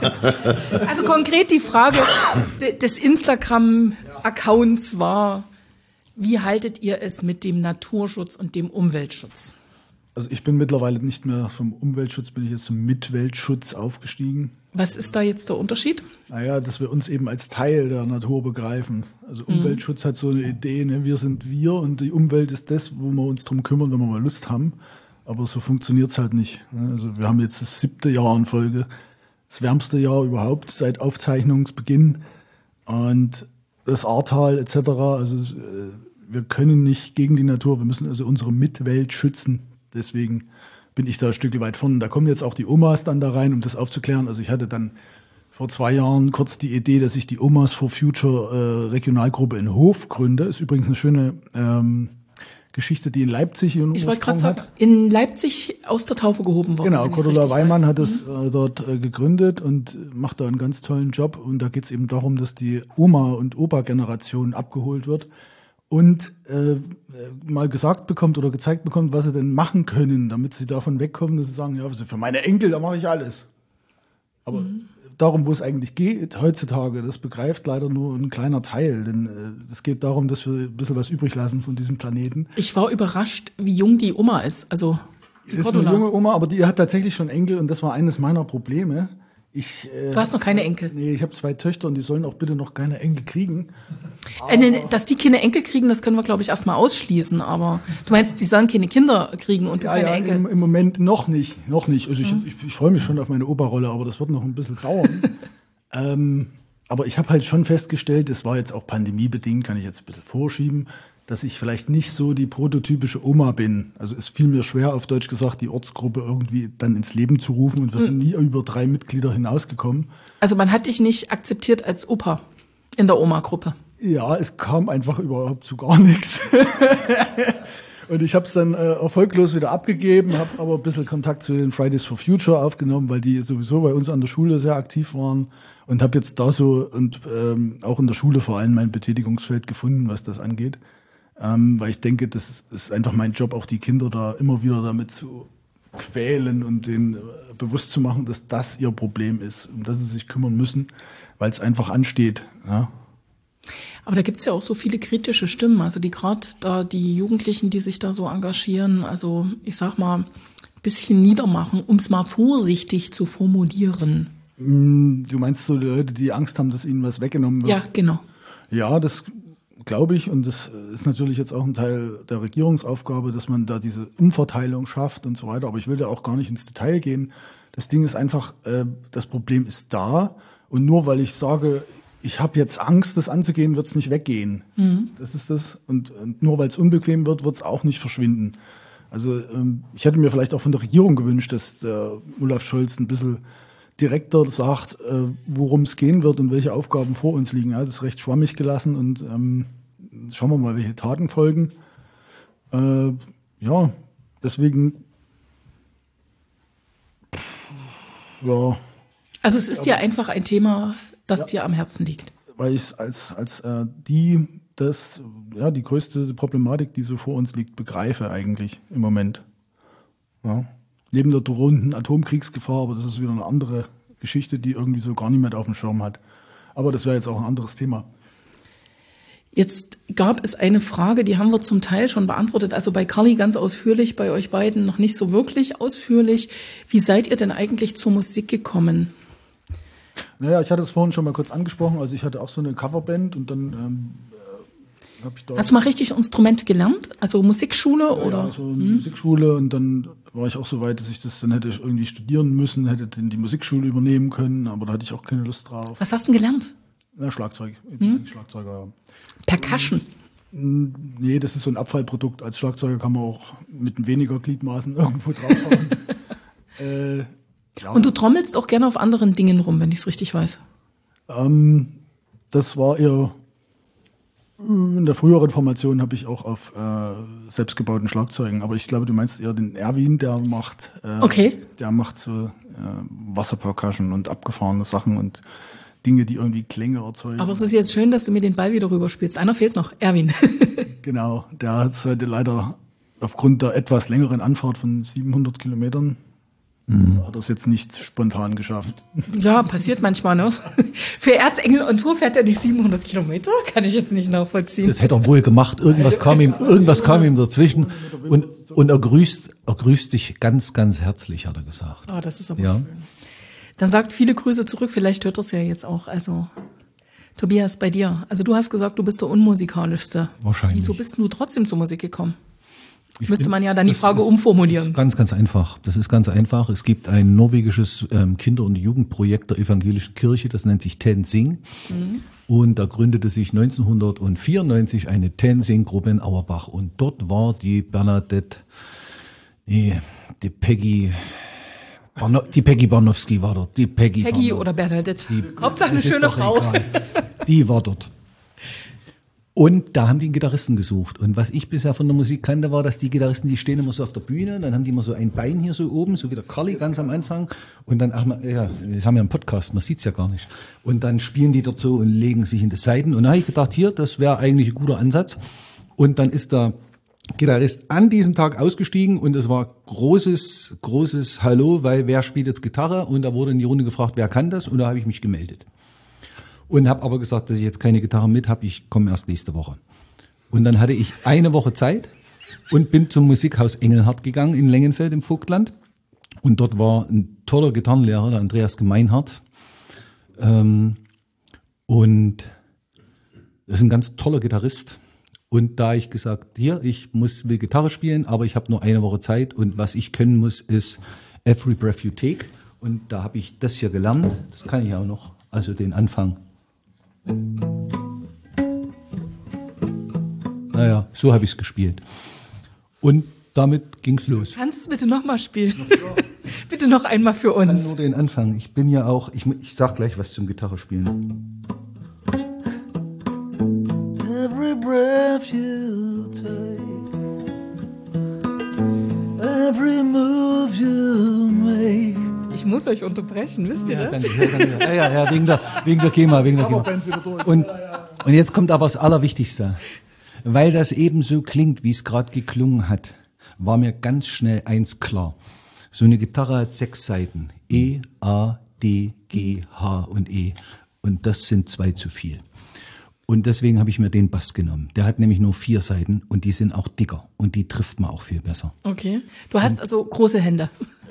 Also konkret die Frage des Instagram-Accounts war, wie haltet ihr es mit dem Naturschutz und dem Umweltschutz? Also ich bin mittlerweile nicht mehr vom Umweltschutz, bin ich jetzt zum Mitweltschutz aufgestiegen. Was ist da jetzt der Unterschied? Naja, dass wir uns eben als Teil der Natur begreifen. Also Umweltschutz mhm. hat so eine Idee, ne? Wir sind wir und die Umwelt ist das, wo wir uns drum kümmern, wenn wir mal Lust haben. Aber so funktioniert's halt nicht. Also wir haben jetzt das siebte Jahr in Folge, das wärmste Jahr überhaupt seit Aufzeichnungsbeginn. Und das Ahrtal et cetera. Also wir können nicht gegen die Natur, wir müssen also unsere Mitwelt schützen. Deswegen bin ich da ein Stück weit vorne. Da kommen jetzt auch die Omas dann da rein, um das aufzuklären. Also ich hatte dann vor zwei Jahren kurz die Idee, dass ich die Omas for Future äh, Regionalgruppe in Hof gründe. Ist übrigens eine schöne ähm, Geschichte, die in Leipzig ihren Ich wollte gerade Ursprung sagen, in Leipzig aus der Taufe gehoben worden. Genau, wenn ich's Cordula richtig Weimann weiß. hat es äh, dort äh, gegründet und macht da einen ganz tollen Job. Und da geht es eben darum, dass die Oma- und Opa-Generation abgeholt wird und äh, mal gesagt bekommt oder gezeigt bekommt, was sie denn machen können, damit sie davon wegkommen, dass sie sagen, ja, also für meine Enkel, da mache ich alles. Aber mhm. darum, wo es eigentlich geht heutzutage, das begreift leider nur ein kleiner Teil. Denn äh, es geht darum, dass wir ein bisschen was übrig lassen von diesem Planeten. Ich war überrascht, wie jung die Oma ist. Also die ist Cordula. eine junge Oma, aber die hat tatsächlich schon Enkel und das war eines meiner Probleme. Ich, äh, Du hast noch keine Enkel. Nee, ich habe zwei Töchter und die sollen auch bitte noch keine Enkel kriegen. Äh, nee, dass die keine Enkel kriegen, das können wir, glaube ich, erstmal ausschließen. Aber du meinst, sie sollen keine Kinder kriegen und du Ja, keine ja, Enkel? im, im Moment noch nicht, noch nicht. Also ich, ich, ich freue mich schon auf meine Opa-Rolle, aber das wird noch ein bisschen dauern. ähm, aber ich habe halt schon festgestellt, das war jetzt auch pandemiebedingt, kann ich jetzt ein bisschen vorschieben, dass ich vielleicht nicht so die prototypische Oma bin. Also es fiel mir schwer, auf Deutsch gesagt, die Ortsgruppe irgendwie dann ins Leben zu rufen und wir sind nie über drei Mitglieder hinausgekommen. Also man hat dich nicht akzeptiert als Opa in der Oma-Gruppe. Ja, es kam einfach überhaupt zu gar nichts. Und ich habe es dann äh, erfolglos wieder abgegeben, habe aber ein bisschen Kontakt zu den Fridays for Future aufgenommen, weil die sowieso bei uns an der Schule sehr aktiv waren und habe jetzt da so und ähm, auch in der Schule vor allem mein Betätigungsfeld gefunden, was das angeht. Ähm, weil ich denke, das ist einfach mein Job, auch die Kinder da immer wieder damit zu quälen und denen äh, bewusst zu machen, dass das ihr Problem ist, um das sie sich kümmern müssen, weil es einfach ansteht. Ja. Aber da gibt's ja auch so viele kritische Stimmen, also die gerade da die Jugendlichen, die sich da so engagieren, also ich sag mal, ein bisschen niedermachen, um es mal vorsichtig zu formulieren. Du meinst so die Leute, die Angst haben, dass ihnen was weggenommen wird? Ja, genau. Ja, das glaube ich, und das ist natürlich jetzt auch ein Teil der Regierungsaufgabe, dass man da diese Umverteilung schafft und so weiter, aber ich will da auch gar nicht ins Detail gehen. Das Ding ist einfach, äh, das Problem ist da und nur weil ich sage, ich habe jetzt Angst, das anzugehen, wird es nicht weggehen. Mhm. Das ist das. Und, und nur weil es unbequem wird, wird es auch nicht verschwinden. Also ähm, ich hätte mir vielleicht auch von der Regierung gewünscht, dass der Olaf Scholz ein bisschen direkter sagt, äh, worum es gehen wird und welche Aufgaben vor uns liegen. Ja, das ist recht schwammig gelassen und ähm, schauen wir mal, welche Taten folgen. Äh, ja, deswegen ja. Also es ist ja einfach ein Thema, das ja. dir am Herzen liegt. Weil ich als, als äh, die, das, ja, die größte Problematik, die so vor uns liegt, begreife eigentlich im Moment. Ja. Neben der drohenden Atomkriegsgefahr, aber das ist wieder eine andere Geschichte, die irgendwie so gar niemand auf dem Schirm hat. Aber das wäre jetzt auch ein anderes Thema. Jetzt gab es eine Frage, die haben wir zum Teil schon beantwortet, also bei Carly ganz ausführlich, bei euch beiden noch nicht so wirklich ausführlich. Wie seid ihr denn eigentlich zur Musik gekommen? Naja, ich hatte es vorhin schon mal kurz angesprochen, also ich hatte auch so eine Coverband und dann ähm, äh, habe ich da... Hast du mal richtig Instrument gelernt? Also Musikschule ja, oder? Ja, so hm? Musikschule und dann war ich auch so weit, dass ich das dann hätte irgendwie studieren müssen, hätte dann die Musikschule übernehmen können, aber da hatte ich auch keine Lust drauf. Was hast du denn gelernt? Ja, Schlagzeug. Ich bin hm? Schlagzeuger, ja. Percussion? Nee, das ist so ein Abfallprodukt. Als Schlagzeuger kann man auch mit weniger Gliedmaßen irgendwo draufhauen. äh, ja. Und du trommelst auch gerne auf anderen Dingen rum, wenn ich es richtig weiß. Ähm, das war eher in der früheren Formation habe ich auch auf äh, selbstgebauten Schlagzeugen, aber ich glaube, du meinst eher den Erwin, der macht, äh, okay. der macht so äh, Wasserpercussion und abgefahrene Sachen und Dinge, die irgendwie Klänge erzeugen. Aber es ist jetzt schön, dass du mir den Ball wieder rüberspielst. Einer fehlt noch, Erwin. Genau, der hat es heute leider aufgrund der etwas längeren Anfahrt von siebenhundert Kilometern mhm. hat er es jetzt nicht spontan geschafft. Ja, passiert manchmal, ne? Für Erzengel und Tour fährt er nicht siebenhundert Kilometer? Kann ich jetzt nicht nachvollziehen. Das hätte er wohl gemacht. Irgendwas kam ihm, irgendwas kam ihm dazwischen. Und, und er grüßt, er grüßt dich ganz, ganz herzlich, hat er gesagt. Oh, das ist aber ja. schön. Dann sagt viele Grüße zurück. Vielleicht hört er es ja jetzt auch. Also, Tobias, bei dir. Also du hast gesagt, du bist der unmusikalischste. Wahrscheinlich. Wieso bist du trotzdem zur Musik gekommen? Ich Müsste bin, man ja dann die Frage ist, umformulieren. Ganz, ganz einfach. Das ist ganz einfach. Es gibt ein norwegisches ähm, Kinder- und Jugendprojekt der evangelischen Kirche, das nennt sich TenSing. Mhm. Und da gründete sich neunzehnhundertvierundneunzig eine TenSing-Gruppe in Auerbach. Und dort war die Bernadette, nee, die Peggy, Barno, die Peggy Barnowski war dort. Die Peggy, Peggy Barno, oder Bernadette. Die, Hauptsache eine schöne Frau. Egal. Die war dort. Und da haben die einen Gitarristen gesucht. Und was ich bisher von der Musik kannte, war, dass die Gitarristen, die stehen immer so auf der Bühne, dann haben die immer so ein Bein hier so oben, so wie der Carly ganz am Anfang. Und dann, ach, ja, wir haben ja einen Podcast, man sieht's ja gar nicht. Und dann spielen die dort so und legen sich in die Seiten. Und da habe ich gedacht, hier, das wäre eigentlich ein guter Ansatz. Und dann ist der Gitarrist an diesem Tag ausgestiegen und es war großes, großes Hallo, weil wer spielt jetzt Gitarre? Und da wurde in die Runde gefragt, wer kann das? Und da habe ich mich gemeldet. Und habe aber gesagt, dass ich jetzt keine Gitarre mit habe, ich komme erst nächste Woche. Und dann hatte ich eine Woche Zeit und bin zum Musikhaus Engelhardt gegangen in Lengenfeld im Vogtland. Und dort war ein toller Gitarrenlehrer, der Andreas Gemeinhardt. Ähm, und das ist ein ganz toller Gitarrist. Und da ich gesagt, hier, ich muss will Gitarre spielen, aber ich habe nur eine Woche Zeit und was ich können muss, ist Every Breath You Take. Und da habe ich das hier gelernt. Das kann ich auch noch. Also den Anfang. Naja, so habe ich es gespielt. Und damit ging's los. Kannst du es bitte nochmal spielen? Bitte noch einmal für uns. Ich kann nur den Anfang. Ich bin ja auch, ich, ich sag gleich was zum Gitarre spielen. Every breath you take, every move you make. Ich muss euch unterbrechen, wisst ihr Ja, das? danke, ja, danke. Ja, ja, ja, wegen der, wegen der GEMA, wegen der GEMA. Und, und jetzt kommt aber das Allerwichtigste. Weil das eben so klingt, wie es gerade geklungen hat, war mir ganz schnell eins klar. So eine Gitarre hat sechs Saiten. E, A, D, G, H und E. Und das sind zwei zu viel. Und deswegen habe ich mir den Bass genommen. Der hat nämlich nur vier Saiten und die sind auch dicker. Und die trifft man auch viel besser. Okay. Du hast also große Hände.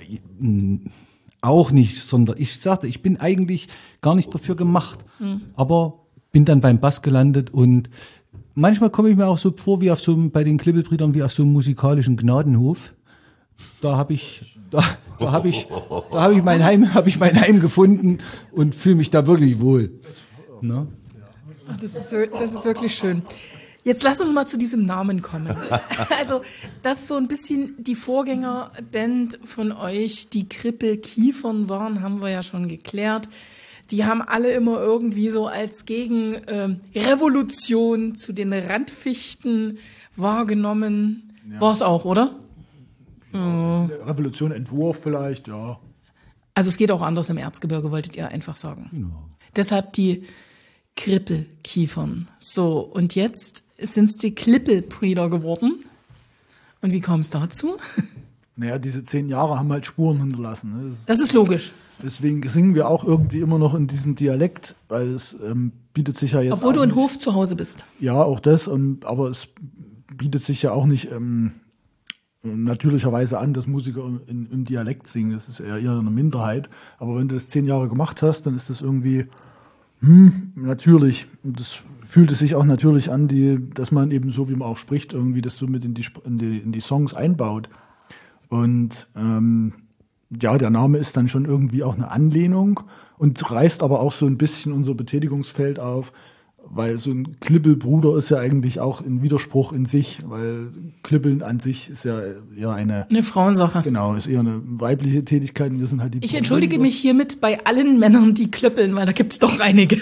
Auch nicht, sondern ich sagte, ich bin eigentlich gar nicht dafür gemacht. Mhm. Aber bin dann beim Bass gelandet und manchmal komme ich mir auch so vor wie auf so bei den Klippelbrüdern wie auf so einem musikalischen Gnadenhof. Da habe ich, da, da habe ich, da habe ich mein Heim, habe ich mein Heim gefunden und fühle mich da wirklich wohl. Ne? Ach, das ist, das ist wirklich schön. Jetzt lass uns mal zu diesem Namen kommen. Also, dass so ein bisschen die Vorgängerband von euch, die Krippelkiefern waren, haben wir ja schon geklärt. Die haben alle immer irgendwie so als Gegenrevolution ähm, zu den Randfichten wahrgenommen. Ja. War es auch, oder? Ja. Revolution, Entwurf vielleicht, ja. Also es geht auch anders im Erzgebirge, wolltet ihr einfach sagen. Genau. Deshalb die Krippelkiefern. So, und jetzt sind es die Klippelbrüder geworden. Und wie kam es dazu? Naja, diese zehn Jahre haben halt Spuren hinterlassen. Ne? Das, das ist logisch. Deswegen singen wir auch irgendwie immer noch in diesem Dialekt, weil es ähm, bietet sich ja jetzt. Obwohl du in nicht, Hof zu Hause bist. Ja, auch das. Und, aber es bietet sich ja auch nicht ähm, natürlicherweise an, dass Musiker in, im Dialekt singen. Das ist eher, eher eine Minderheit. Aber wenn du das zehn Jahre gemacht hast, dann ist das irgendwie hm, natürlich. Und das fühlt es sich auch natürlich an, die, dass man eben so, wie man auch spricht, irgendwie das so mit in die, in die, in die Songs einbaut. Und ähm, ja, der Name ist dann schon irgendwie auch eine Anlehnung und reißt aber auch so ein bisschen unser Betätigungsfeld auf, weil so ein Klippelbruder ist ja eigentlich auch ein Widerspruch in sich, weil Klippeln an sich ist ja eher eine... Eine Frauensache. Genau, ist eher eine weibliche Tätigkeit und wir sind halt die... Ich entschuldige mich hiermit bei allen Männern, die klöppeln, weil da gibt es doch einige.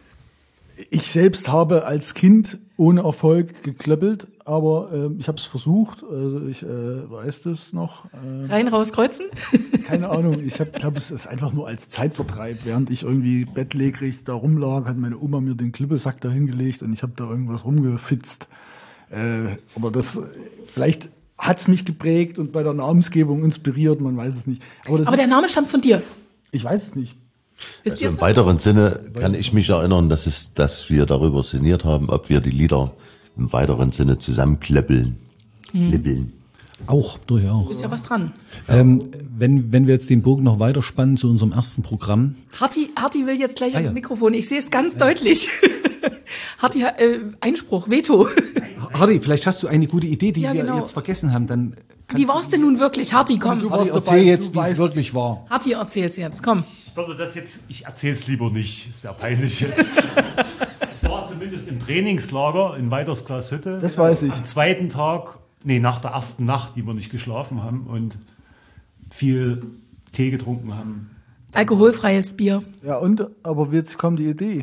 Ich selbst habe als Kind ohne Erfolg geklöppelt, aber äh, ich habe es versucht, also ich äh, weiß das noch. Äh, Rein, raus, kreuzen? Keine Ahnung, ich glaube, es ist einfach nur als Zeitvertreib. Während ich irgendwie bettlägerig da rumlag, hat meine Oma mir den Klippelsack da hingelegt und ich habe da irgendwas rumgefitzt. Äh, aber das, vielleicht hat es mich geprägt und bei der Namensgebung inspiriert, man weiß es nicht. Aber, das aber ist, der Name stammt von dir? Ich weiß es nicht. Also im weiteren Sinne kann ich mich erinnern, dass es, dass wir darüber sinniert haben, ob wir die Lieder im weiteren Sinne zusammenklippeln. Hm. Klippeln. Auch, durchaus. Ist ja was dran. Ähm, wenn, wenn wir jetzt den Bogen noch weiter spannen zu unserem ersten Programm. Harti, Harti will jetzt gleich ah, ans ja. Mikrofon. Ich sehe es ganz ja. deutlich. Harti, äh, Einspruch, Veto. Harti, vielleicht hast du eine gute Idee, die ja, genau. wir jetzt vergessen haben. Dann Wie war es denn nun wirklich? Harti, komm. Du Harti, erzähl jetzt, wie es wirklich war. Harti, erzähl's jetzt, komm. Ich würde das jetzt, ich erzähl's lieber nicht. Es wäre peinlich jetzt. Es war zumindest im Trainingslager in Weitersglashütte. Das weiß ich. Am zweiten Tag, nee, nach der ersten Nacht, die wir nicht geschlafen haben und viel Tee getrunken haben. Alkoholfreies Bier. Ja, und, aber jetzt kommt die Idee.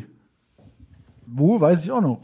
Wo, weiß ich auch noch.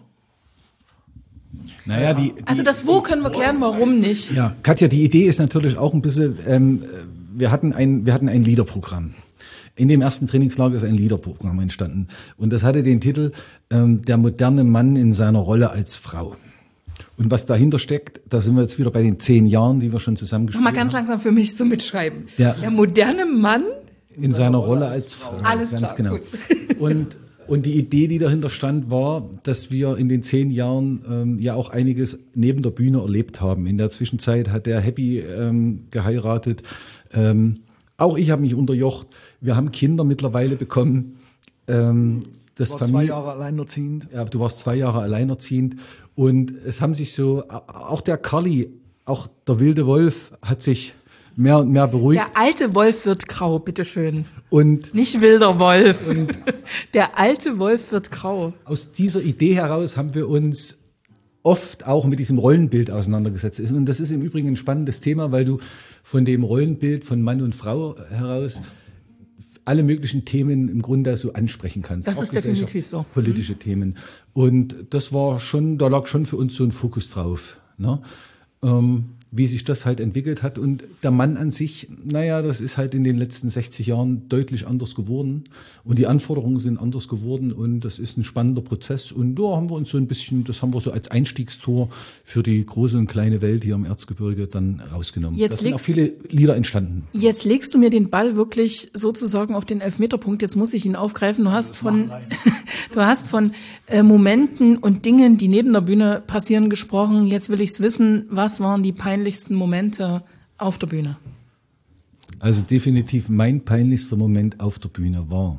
Naja, die, die, also das Wo können wir klären, warum nicht. Ja, Katja, die Idee ist natürlich auch ein bisschen, ähm, wir hatten ein, wir hatten ein Liederprogramm. In dem ersten Trainingslager ist ein Liederprogramm entstanden. Und das hatte den Titel ähm, Der moderne Mann in seiner Rolle als Frau. Und was dahinter steckt, da sind wir jetzt wieder bei den zehn Jahren, die wir schon zusammengespielt haben. Mal ganz langsam für mich zum Mitschreiben. Der, Der moderne Mann in, in seiner Rolle als Frau. Alles ganz klar, genau. gut. Und Und die Idee, die dahinter stand, war, dass wir in den zehn Jahren ähm, ja auch einiges neben der Bühne erlebt haben. In der Zwischenzeit hat der Happy ähm, geheiratet. Ähm, auch ich habe mich unterjocht. Wir haben Kinder mittlerweile bekommen. Ähm, das war Familie, zwei Jahre alleinerziehend. Ja, du warst zwei Jahre alleinerziehend. Und es haben sich so, auch der Karli, auch der wilde Wolf hat sich mehr und mehr beruhigt. Der alte Wolf wird grau, bitteschön. Und nicht wilder Wolf. Der alte Wolf wird grau. Aus dieser Idee heraus haben wir uns oft auch mit diesem Rollenbild auseinandergesetzt. Und das ist im Übrigen ein spannendes Thema, weil du von dem Rollenbild von Mann und Frau heraus alle möglichen Themen im Grunde so ansprechen kannst. Das auch ist definitiv so. Politische mhm. Themen. Und das war schon, da lag schon für uns so ein Fokus drauf, ne? Ähm, wie sich das halt entwickelt hat. Und der Mann an sich, naja, das ist halt in den letzten sechzig Jahren deutlich anders geworden. Und die Anforderungen sind anders geworden. Und das ist ein spannender Prozess. Und da haben wir uns so ein bisschen, das haben wir so als Einstiegstor für die große und kleine Welt hier im Erzgebirge dann rausgenommen. Jetzt da sind auch viele Lieder entstanden. Jetzt legst du mir den Ball wirklich sozusagen auf den Elfmeterpunkt. Jetzt muss ich ihn aufgreifen. Du hast von, du hast von äh, Momenten und Dingen, die neben der Bühne passieren, gesprochen. Jetzt will ich's wissen, was waren die peinlichsten Momente auf der Bühne? Also definitiv mein peinlichster Moment auf der Bühne war,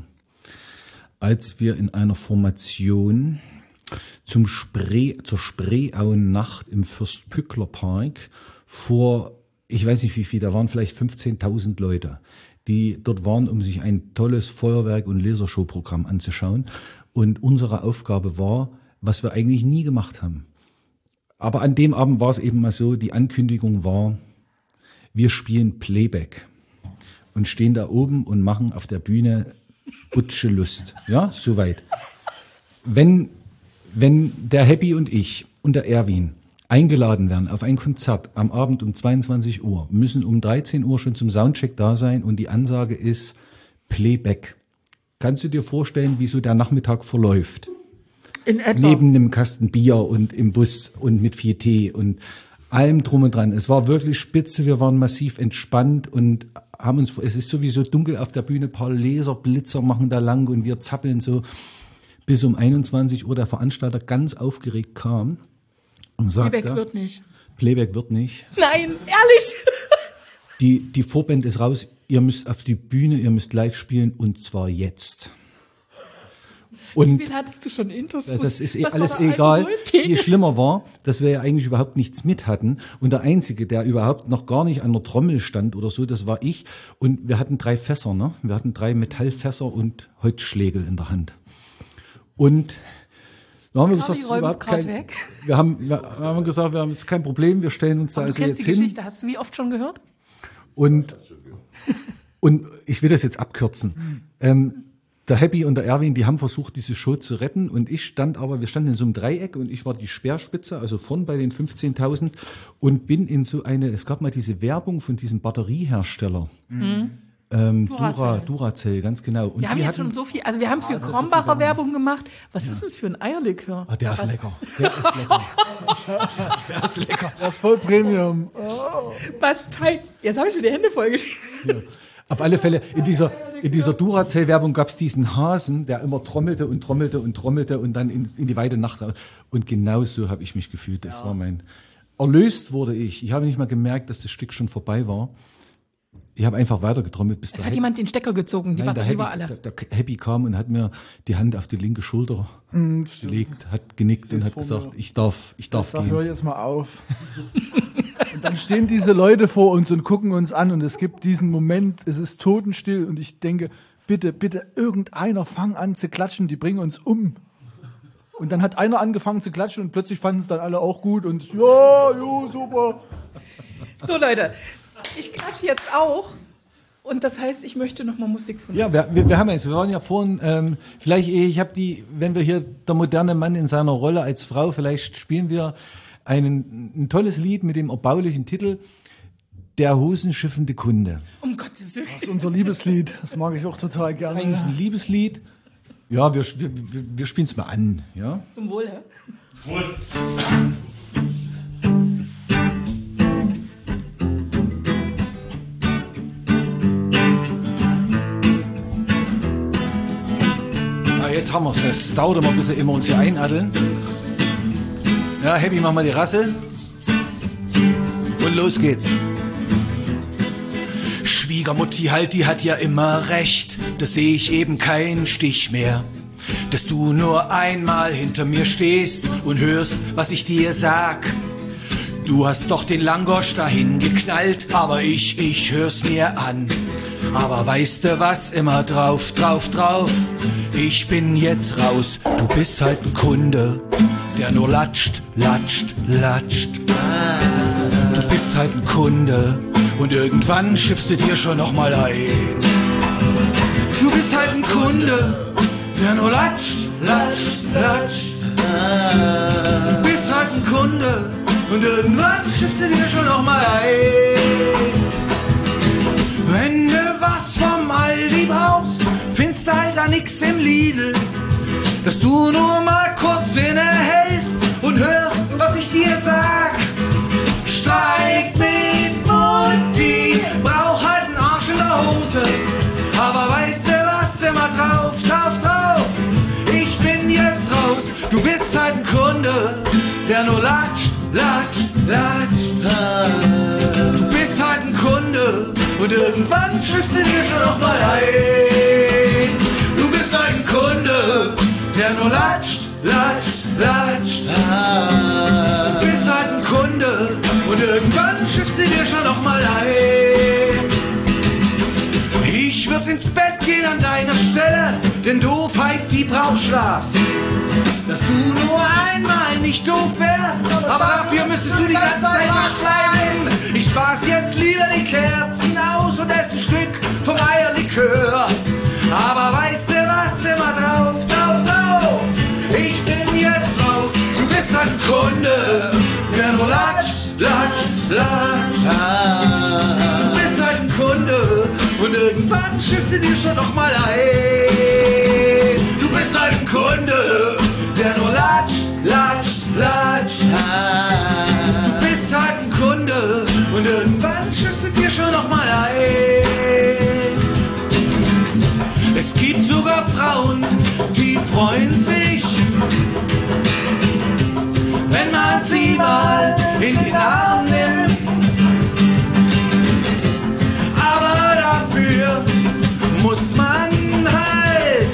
als wir in einer Formation zum Spree, zur Spreeauen-Nacht im Fürstpückler-Park vor, ich weiß nicht wie viel, da waren vielleicht fünfzehntausend Leute, die dort waren, um sich ein tolles Feuerwerk- und Lasershow-Programm anzuschauen. Und unsere Aufgabe war, was wir eigentlich nie gemacht haben. Aber an dem Abend war es eben mal so, die Ankündigung war, wir spielen Playback und stehen da oben und machen auf der Bühne Butsche Lust. Ja, soweit. Wenn, wenn der Happy und ich und der Erwin eingeladen werden auf ein Konzert am Abend um zweiundzwanzig Uhr, müssen um dreizehn Uhr schon zum Soundcheck da sein und die Ansage ist Playback. Kannst du dir vorstellen, wie so der Nachmittag verläuft? In etwa. Neben einem Kasten Bier und im Bus und mit viel Tee und allem drum und dran. Es war wirklich spitze, wir waren massiv entspannt und haben uns, es ist sowieso dunkel auf der Bühne, ein paar Laserblitzer machen da lang und wir zappeln so, bis um einundzwanzig Uhr der Veranstalter ganz aufgeregt kam und sagte, Playback wird nicht. Playback wird nicht. Nein, ehrlich. Die, die Vorband ist raus, ihr müsst auf die Bühne, ihr müsst live spielen und zwar jetzt. Und wie viel hattest du schon Intus? das ist eh alles egal. Viel schlimmer war, dass wir ja eigentlich überhaupt nichts mit hatten. Und der Einzige, der überhaupt noch gar nicht an der Trommel stand oder so, das war ich. Und wir hatten drei Fässer, ne? Wir hatten drei Metallfässer und Holzschlägel in der Hand. Und da haben wir gesagt, das ist überhaupt kein, weg. Wir haben, wir haben gesagt, wir haben jetzt kein Problem, wir stellen uns da Aber also du jetzt kennst die hin. Geschichte, hast du wie oft schon gehört? Und, und ich will das jetzt abkürzen. Mhm. Ähm, Der Happy und der Erwin, die haben versucht, diese Show zu retten und ich stand aber, wir standen in so einem Dreieck und ich war die Speerspitze, also vorn bei den fünfzehntausend und bin in so eine, es gab mal diese Werbung von diesem Batteriehersteller, mhm. ähm, Duracell. Dura, Duracell, ganz genau. Und wir haben jetzt hatten, schon so viel, also wir haben für ah, Krombacher so Werbung gemacht. Was ja. ist das für ein Eierlikör? Ah, der ist Was? lecker, der ist lecker. der ist lecker. Der ist voll Premium. Oh. Bastei. Jetzt habe ich schon die Hände vollgeschrieben. Ja. Auf alle Fälle, in dieser, in dieser Duracell-Werbung gab es diesen Hasen, der immer trommelte und trommelte und trommelte und dann in, in die weite Nacht. Und genau so habe ich mich gefühlt. Das ja. war mein... Erlöst wurde ich. Ich habe nicht mal gemerkt, dass das Stück schon vorbei war. Ich habe einfach weiter getrommelt. Bis es hat Happy, jemand den Stecker gezogen, die nein, Batterie Happy, war alle. Der, der Happy kam und hat mir die Hand auf die linke Schulter mm, gelegt, hat genickt und hat gesagt, mir. ich darf, ich darf jetzt gehen. Hör jetzt mal auf. Und dann stehen diese Leute vor uns und gucken uns an und es gibt diesen Moment, es ist totenstill und ich denke, bitte, bitte, irgendeiner fang an zu klatschen, die bringen uns um. Und dann hat einer angefangen zu klatschen und plötzlich fanden es dann alle auch gut und ja, jo, super. So Leute, ich klatsche jetzt auch. Und das heißt, ich möchte noch mal Musik von Ja, wir, wir, wir haben jetzt, wir waren ja vorhin, ähm, vielleicht, ich habe die, wenn wir hier der moderne Mann in seiner Rolle als Frau, vielleicht spielen wir einen, ein tolles Lied mit dem erbaulichen Titel Der hosenschiffende Kunde. Um Gottes Willen. Das ist unser Liebeslied, das mag ich auch total gerne. Das ist eigentlich ein Liebeslied. Ja, wir, wir, wir spielen es mal an. Ja? Zum Wohl, hä? Prost. Jetzt haben wir es. Das dauert immer, bis wir immer uns hier einaddeln. Ja, Happy, mach mal die Rasse. Und los geht's. Schwiegermutti halt, die hat ja immer recht. da sehe ich eben keinen Stich mehr. Dass du nur einmal hinter mir stehst und hörst, was ich dir sag. Du hast doch den Langosch dahin geknallt, aber ich, ich hör's mir an. Aber weißt du was, immer drauf, drauf, drauf, ich bin jetzt raus. Du bist halt ein Kunde, der nur latscht, latscht, latscht. Du bist halt ein Kunde und irgendwann schiffst du dir schon noch mal ein. Du bist halt ein Kunde, der nur latscht, latscht, latscht. Du bist halt ein Kunde und irgendwann schiffst du dir schon noch mal ein. Wenn du was vom Aldi brauchst, findest du halt da nix im Lidl. Dass du nur mal kurz innehältst und hörst, was ich dir sag. Streik mit Mutti, brauch halt einen Arsch in der Hose. Aber weißt du was, immer drauf, drauf, drauf, ich bin jetzt raus. Du bist halt ein Kunde, der nur latscht, latscht, latscht. Du bist halt ein Kunde und irgendwann schiffst du dir schon noch mal ein. Du bist halt ein Kunde, der nur latscht, latscht, latscht. Du bist halt ein Kunde und irgendwann schiffst du dir schon noch mal ein. Ich würd ins Bett gehen an deiner Stelle, denn Doofheit, die braucht Schlaf. Dass du nur einmal nicht doof wärst, aber dafür müsstest du die ganze Zeit wach sein. Ich spaß jetzt lieber die Kerzen aus und esse ein Stück vom Eierlikör. Aber weißt du was, immer drauf, drauf, drauf, ich bin jetzt raus. Du bist halt ein Kunde, der nur latscht, latscht, latscht. Du bist halt ein Kunde und irgendwann schiffst du dir schon noch mal ein. Du bist halt ein Kunde, der nur latscht, latscht, latscht. Du bist halt ein Kunde und irgendwann schiffst du dir schon noch mal ein. Es gibt sogar Frauen, die freuen sich, wenn man sie mal in den Arm nimmt. Aber dafür muss man halt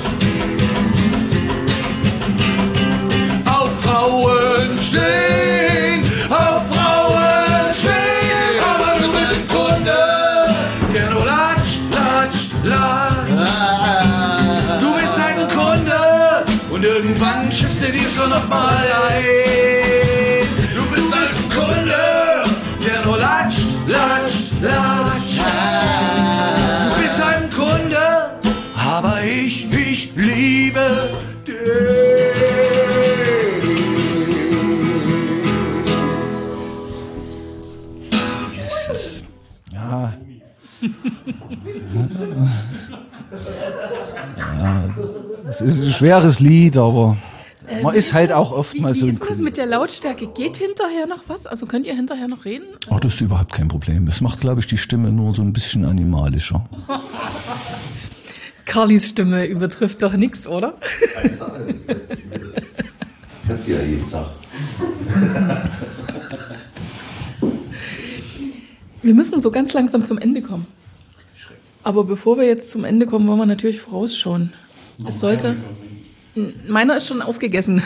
auf Frauen stehen, auf Frauen stehen. Aber du bist ein Kunde, der nur latscht, latscht, latscht. Du bist halt ein Kunde und irgendwann schiffst du dir schon noch mal ein. Du bist halt ein Kunde, der nur latscht, latscht, latscht. Du bist halt ein Kunde, aber ich, ich liebe dich. Jesus. Ja. Ja, es ist ein schweres Lied, aber Ähm, man ist halt auch oft wie, mal so Wie ein ist das mit der Lautstärke? Geht hinterher noch was? Also könnt ihr hinterher noch reden? Oh, das ist überhaupt kein Problem. Das macht, glaube ich, die Stimme nur so ein bisschen animalischer. Carlys Stimme übertrifft doch nichts, oder? Das ja jeden Tag. Wir müssen so ganz langsam zum Ende kommen. Aber bevor wir jetzt zum Ende kommen, wollen wir natürlich vorausschauen. Es sollte... Meiner ist schon aufgegessen.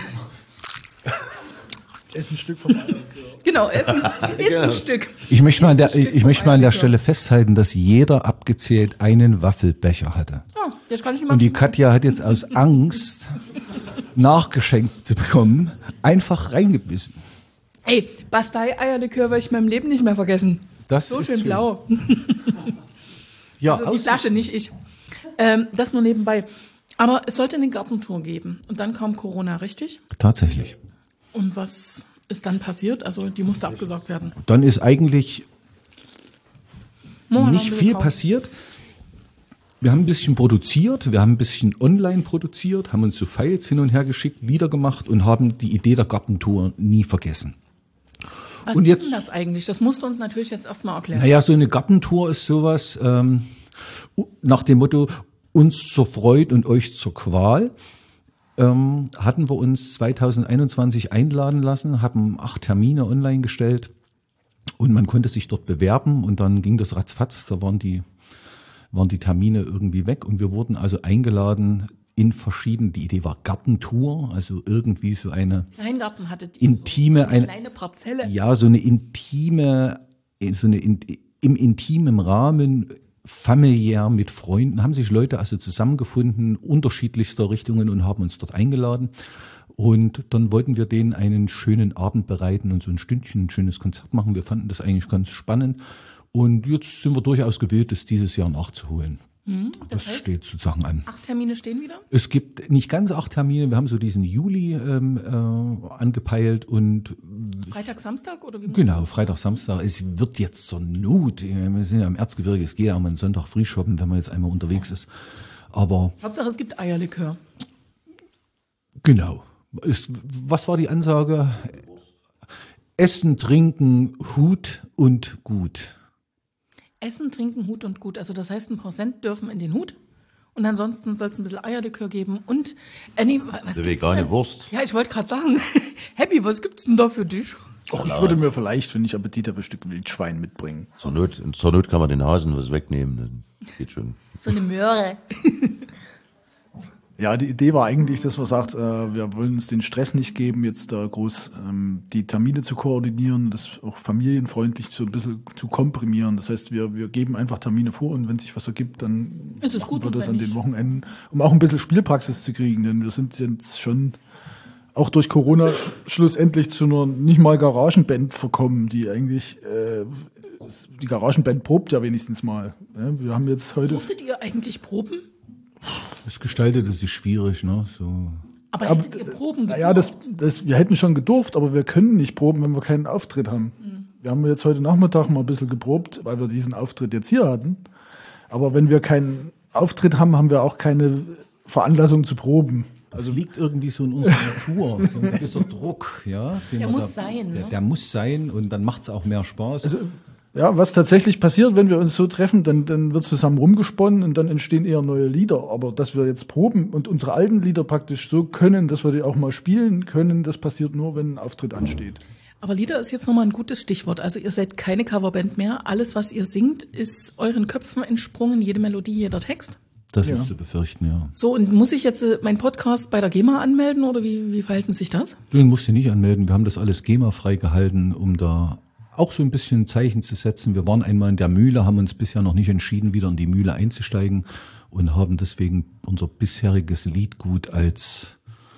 Ist ein Stück vom Eierlikör. Genau, essen ist ein Stück. Ich möchte mal an der, Stück ich möchte mal an der Eierlikör. Stelle festhalten, dass jeder abgezählt einen Waffelbecher hatte. Oh, jetzt kann ich nicht mal Und die Katja hat jetzt aus Angst, nachgeschenkt zu bekommen, einfach reingebissen. Ey, Bastei-Eierlikör werde ich in meinem Leben nicht mehr vergessen. Das So ist schön schön. blau. Ja, Also die aus- Flasche, nicht ich. Ähm, das nur nebenbei. Aber es sollte eine Gartentour geben. Und dann kam Corona, richtig? Tatsächlich. Und was ist dann passiert? Also die musste abgesagt werden. Dann ist eigentlich Moment, nicht haben wir viel gekauft. passiert. Wir haben ein bisschen produziert, wir haben ein bisschen online produziert, haben uns so Files hin und her geschickt, Lieder gemacht und haben die Idee der Gartentour nie vergessen. Was Und ist jetzt- denn das eigentlich? Das musst du uns natürlich jetzt erstmal erklären. Naja, so eine Gartentour ist sowas ähm, nach dem Motto, uns zur Freude und euch zur Qual. Ähm, hatten wir uns zwanzig einundzwanzig einladen lassen, haben acht Termine online gestellt und man konnte sich dort bewerben und dann ging das ratzfatz, da waren die waren die Termine irgendwie weg und wir wurden also eingeladen in verschiedenen, die Idee war Gartentour, also irgendwie so eine Kleingarten hattet ihr, intime, so eine eine kleine Parzelle. Ja, so eine intime, so eine in, im intimen Rahmen, familiär mit Freunden, haben sich Leute also zusammengefunden, unterschiedlichster Richtungen und haben uns dort eingeladen. Und dann wollten wir denen einen schönen Abend bereiten und so ein Stündchen ein schönes Konzert machen. Wir fanden das eigentlich ganz spannend. Und jetzt sind wir durchaus gewillt, das dieses Jahr nachzuholen. Mhm, das das heißt, steht sozusagen an. Acht Termine stehen wieder? Es gibt nicht ganz acht Termine. Wir haben so diesen Juli ähm, äh, angepeilt und Freitag, Samstag oder wie? Genau, Freitag, Samstag. Es wird jetzt zur Not. Wir sind ja im Erzgebirge. Es geht ja auch mal einen Sonntag früh shoppen, wenn man jetzt einmal unterwegs ist. Aber Hauptsache es gibt Eierlikör. genau. Ist, was war die Ansage? Essen, trinken, Hut und gut. Essen, trinken, Hut und gut. Also das heißt, ein Prozent dürfen in den Hut. Und ansonsten soll es ein bisschen Eierlikör geben. Und, äh, nee, was Eine gibt's vegane denn? Wurst. Ja, ich wollte gerade sagen, Happy, was gibt's denn da für dich? Och, ich würde mir vielleicht, wenn ich Appetit habe, ein Stück Wildschwein mitbringen. Zur Not, zur Not kann man den Hasen was wegnehmen, dann geht schon. So eine Möhre. Ja, die Idee war eigentlich, dass man sagt, äh, wir wollen uns den Stress nicht geben, jetzt da groß ähm, die Termine zu koordinieren, das auch familienfreundlich so ein bisschen zu komprimieren. Das heißt, wir, wir geben einfach Termine vor und wenn sich was ergibt, dann Ist es machen gut wir und das wenn an den nicht? Wochenenden, um auch ein bisschen Spielpraxis zu kriegen, denn wir sind jetzt schon auch durch Corona schlussendlich zu einer nicht mal Garagenband verkommen, die eigentlich, äh, die Garagenband probt ja wenigstens mal. Ja, wir haben jetzt heute... Durftet ihr eigentlich proben? Das gestaltet sich schwierig, ne? So. Aber Aber, hättet ihr Proben Naja, das, das, wir hätten schon gedurft, aber wir können nicht proben, wenn wir keinen Auftritt haben. Mhm. Wir haben jetzt heute Nachmittag mal ein bisschen geprobt, weil wir diesen Auftritt jetzt hier hatten. Aber wenn wir keinen Auftritt haben, haben wir auch keine Veranlassung zu proben. Also liegt irgendwie so in unserer Natur, so ein gewisser Druck, ja. den Der wir muss sein, Der, ne? der muss sein und dann macht es auch mehr Spaß. Also, ja, was tatsächlich passiert, wenn wir uns so treffen, dann, dann wird zusammen rumgesponnen und dann entstehen eher neue Lieder. Aber dass wir jetzt proben und unsere alten Lieder praktisch so können, dass wir die auch mal spielen können, das passiert nur, wenn ein Auftritt ansteht. Aber Lieder ist jetzt nochmal ein gutes Stichwort. Also ihr seid keine Coverband mehr. Alles, was ihr singt, ist euren Köpfen entsprungen. Jede Melodie, jeder Text. Das Ja. ist zu befürchten, ja. So, und muss ich jetzt äh, meinen Podcast bei der GEMA anmelden oder wie, wie verhalten sich das? Den musst du nicht anmelden. Wir haben das alles GEMA-frei gehalten, um da auch so ein bisschen Zeichen zu setzen. Wir waren einmal in der Mühle, haben uns bisher noch nicht entschieden, wieder in die Mühle einzusteigen und haben deswegen unser bisheriges Liedgut als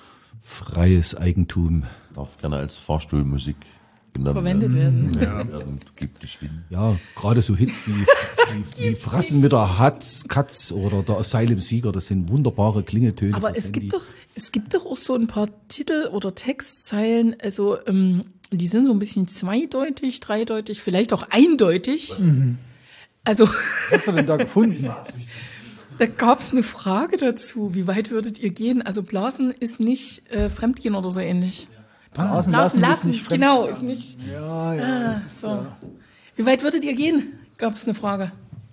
freies Eigentum. Darf gerne als Fahrstuhlmusik genommen Verwendet werden. werden. Ja. Und gibt dich hin. Ja, gerade so Hits wie, wie, wie Frassen mit der Hatz, Katz oder der Asylum Sieger, das sind wunderbare Klingeltöne. Aber fürs es gibt Handy. doch, es gibt doch auch so ein paar Titel oder Textzeilen, also ähm, die sind so ein bisschen zweideutig, dreideutig, vielleicht auch eindeutig. Also Was hast du denn da gefunden? da gab es eine Frage dazu, wie weit würdet ihr gehen? Also Blasen ist nicht äh, Fremdgehen oder so ähnlich. Blasen Blasen lassen ist lassen, nicht fremd. genau, ist nicht. Ja, ja, Ah, das ist so. ja. Wie weit würdet ihr gehen? Gab es eine Frage.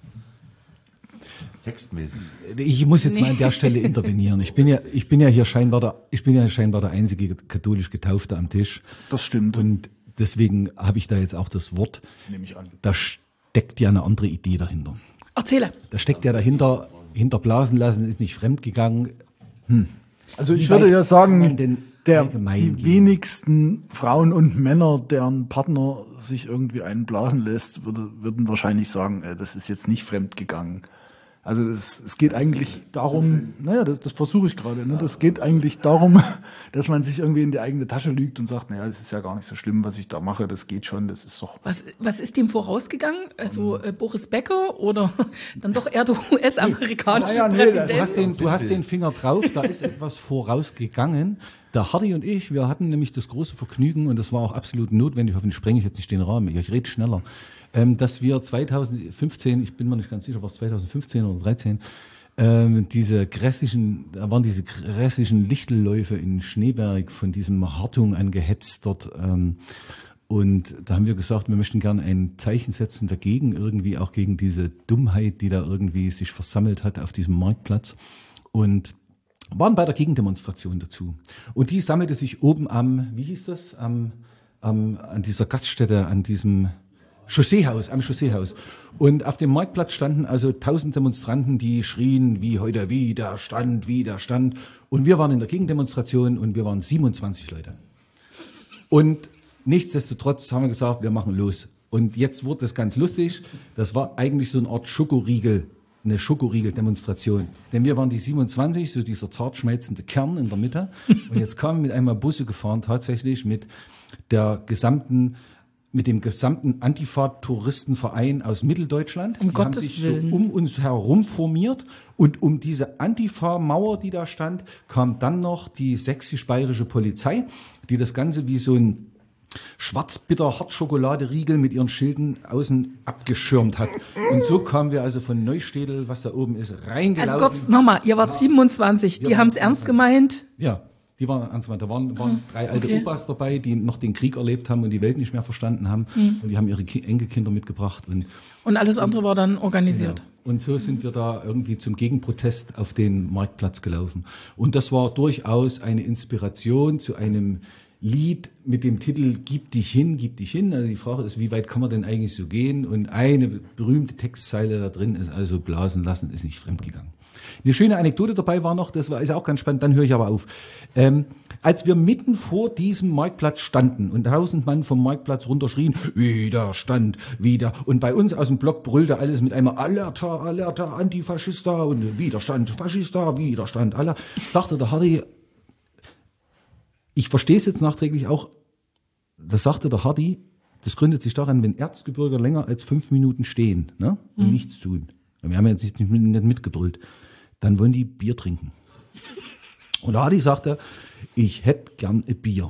Textmäßig. Ich muss jetzt Nee. mal an der Stelle intervenieren. Ich bin ja, ich bin ja hier scheinbar der, ich bin ja scheinbar der einzige katholisch Getaufte am Tisch. Das stimmt. Und deswegen habe ich da jetzt auch das Wort. Nehme ich an. Da steckt ja eine andere Idee dahinter. Erzähle. Da steckt ja dahinter, hinter Blasen lassen ist nicht fremdgegangen. Also ich Wie würde weit ja kann sagen, man denn der, allgemein die gehen? wenigsten Frauen und Männer, deren Partner sich irgendwie einen blasen lässt, würde, würden wahrscheinlich sagen, äh, das ist jetzt nicht fremdgegangen. Also das, es geht eigentlich darum, naja, das, das versuche ich gerade, ne? Das geht eigentlich darum, dass man sich irgendwie in die eigene Tasche lügt und sagt, naja, das ist ja gar nicht so schlimm, was ich da mache, das geht schon, das ist doch... Was, was ist dem vorausgegangen? Also äh, Boris Becker oder dann doch eher der U S-amerikanische Naja, nee, Präsident? Du hast, den, du hast den Finger drauf, da ist etwas vorausgegangen. Der Hardy und ich, wir hatten nämlich das große Vergnügen, und das war auch absolut notwendig, hoffentlich sprenge ich jetzt nicht den Rahmen, ich rede schneller, ähm, dass wir zweitausendfünfzehn, ich bin mir nicht ganz sicher, was zweitausendfünfzehn oder dreizehn, ähm, diese grässlichen, da waren diese grässlichen Lichtelläufe in Schneeberg von diesem Hartung angehetzt dort. Ähm, und da haben wir gesagt, wir möchten gerne ein Zeichen setzen dagegen, irgendwie auch gegen diese Dummheit, die da irgendwie sich versammelt hat auf diesem Marktplatz. Und waren bei der Gegendemonstration dazu. Und die sammelte sich oben am, wie hieß das, am, am, an dieser Gaststätte, an diesem Chausseehaus, am Chausseehaus. Und auf dem Marktplatz standen also tausend Demonstranten, die schrien, wie heute Widerstand, Widerstand. Und wir waren in der Gegendemonstration und wir waren siebenundzwanzig Leute. Und nichtsdestotrotz haben wir gesagt, wir machen los. Und jetzt wurde es ganz lustig. Das war eigentlich so eine Art Schokoriegel, eine Schokoriegel-Demonstration. Denn wir waren die siebenundzwanzig, so dieser zart schmelzende Kern in der Mitte. Und jetzt kamen mit einmal Busse gefahren, tatsächlich mit der gesamten mit dem gesamten Antifa-Touristenverein aus Mitteldeutschland. Um die Gottes haben sich Willen. so um uns herum formiert. Und um diese Antifa-Mauer, die da stand, kam dann noch die sächsisch-bayerische Polizei, die das Ganze wie so ein Schwarzbitter-Hartschokolade-Riegel mit ihren Schilden außen abgeschirmt hat. Und so kamen wir also von Neustädel, was da oben ist, reingelaufen. Also kurz nochmal, ihr wart siebenundzwanzig, die Wir haben es waren ernst gemeint. Ja, die waren ernst gemeint. Da waren, waren drei alte okay. Opas dabei, die noch den Krieg erlebt haben und die Welt nicht mehr verstanden haben. Und die haben ihre Ki- Enkelkinder mitgebracht. Und, Und alles andere war dann organisiert. ja. Und so sind wir da irgendwie zum Gegenprotest auf den Marktplatz gelaufen. Und das war durchaus eine Inspiration zu einem Lied mit dem Titel Gib dich hin, gib dich hin. Also die Frage ist, wie weit kann man denn eigentlich so gehen? Und eine berühmte Textzeile da drin ist also, blasen lassen ist nicht fremdgegangen. Eine schöne Anekdote dabei war noch, das war ist auch ganz spannend, dann höre ich aber auf. Ähm, als wir mitten vor diesem Marktplatz standen und tausend Mann vom Marktplatz runterschrien, Widerstand, wieder. Und bei uns aus dem Block brüllte alles mit einmal Alerta, Alerta, Antifaschista und Widerstand, Faschista, Widerstand, aller. Sagte der Hardy, ich verstehe es jetzt nachträglich auch, das sagte der Hardy, das gründet sich daran, wenn Erzgebirger länger als fünf Minuten stehen, ne, und mhm. nichts tun. Wir haben ja jetzt nicht, nicht mitgebrüllt. Dann wollen die Bier trinken. Und der Hardy sagte, ich hätte gern ein Bier.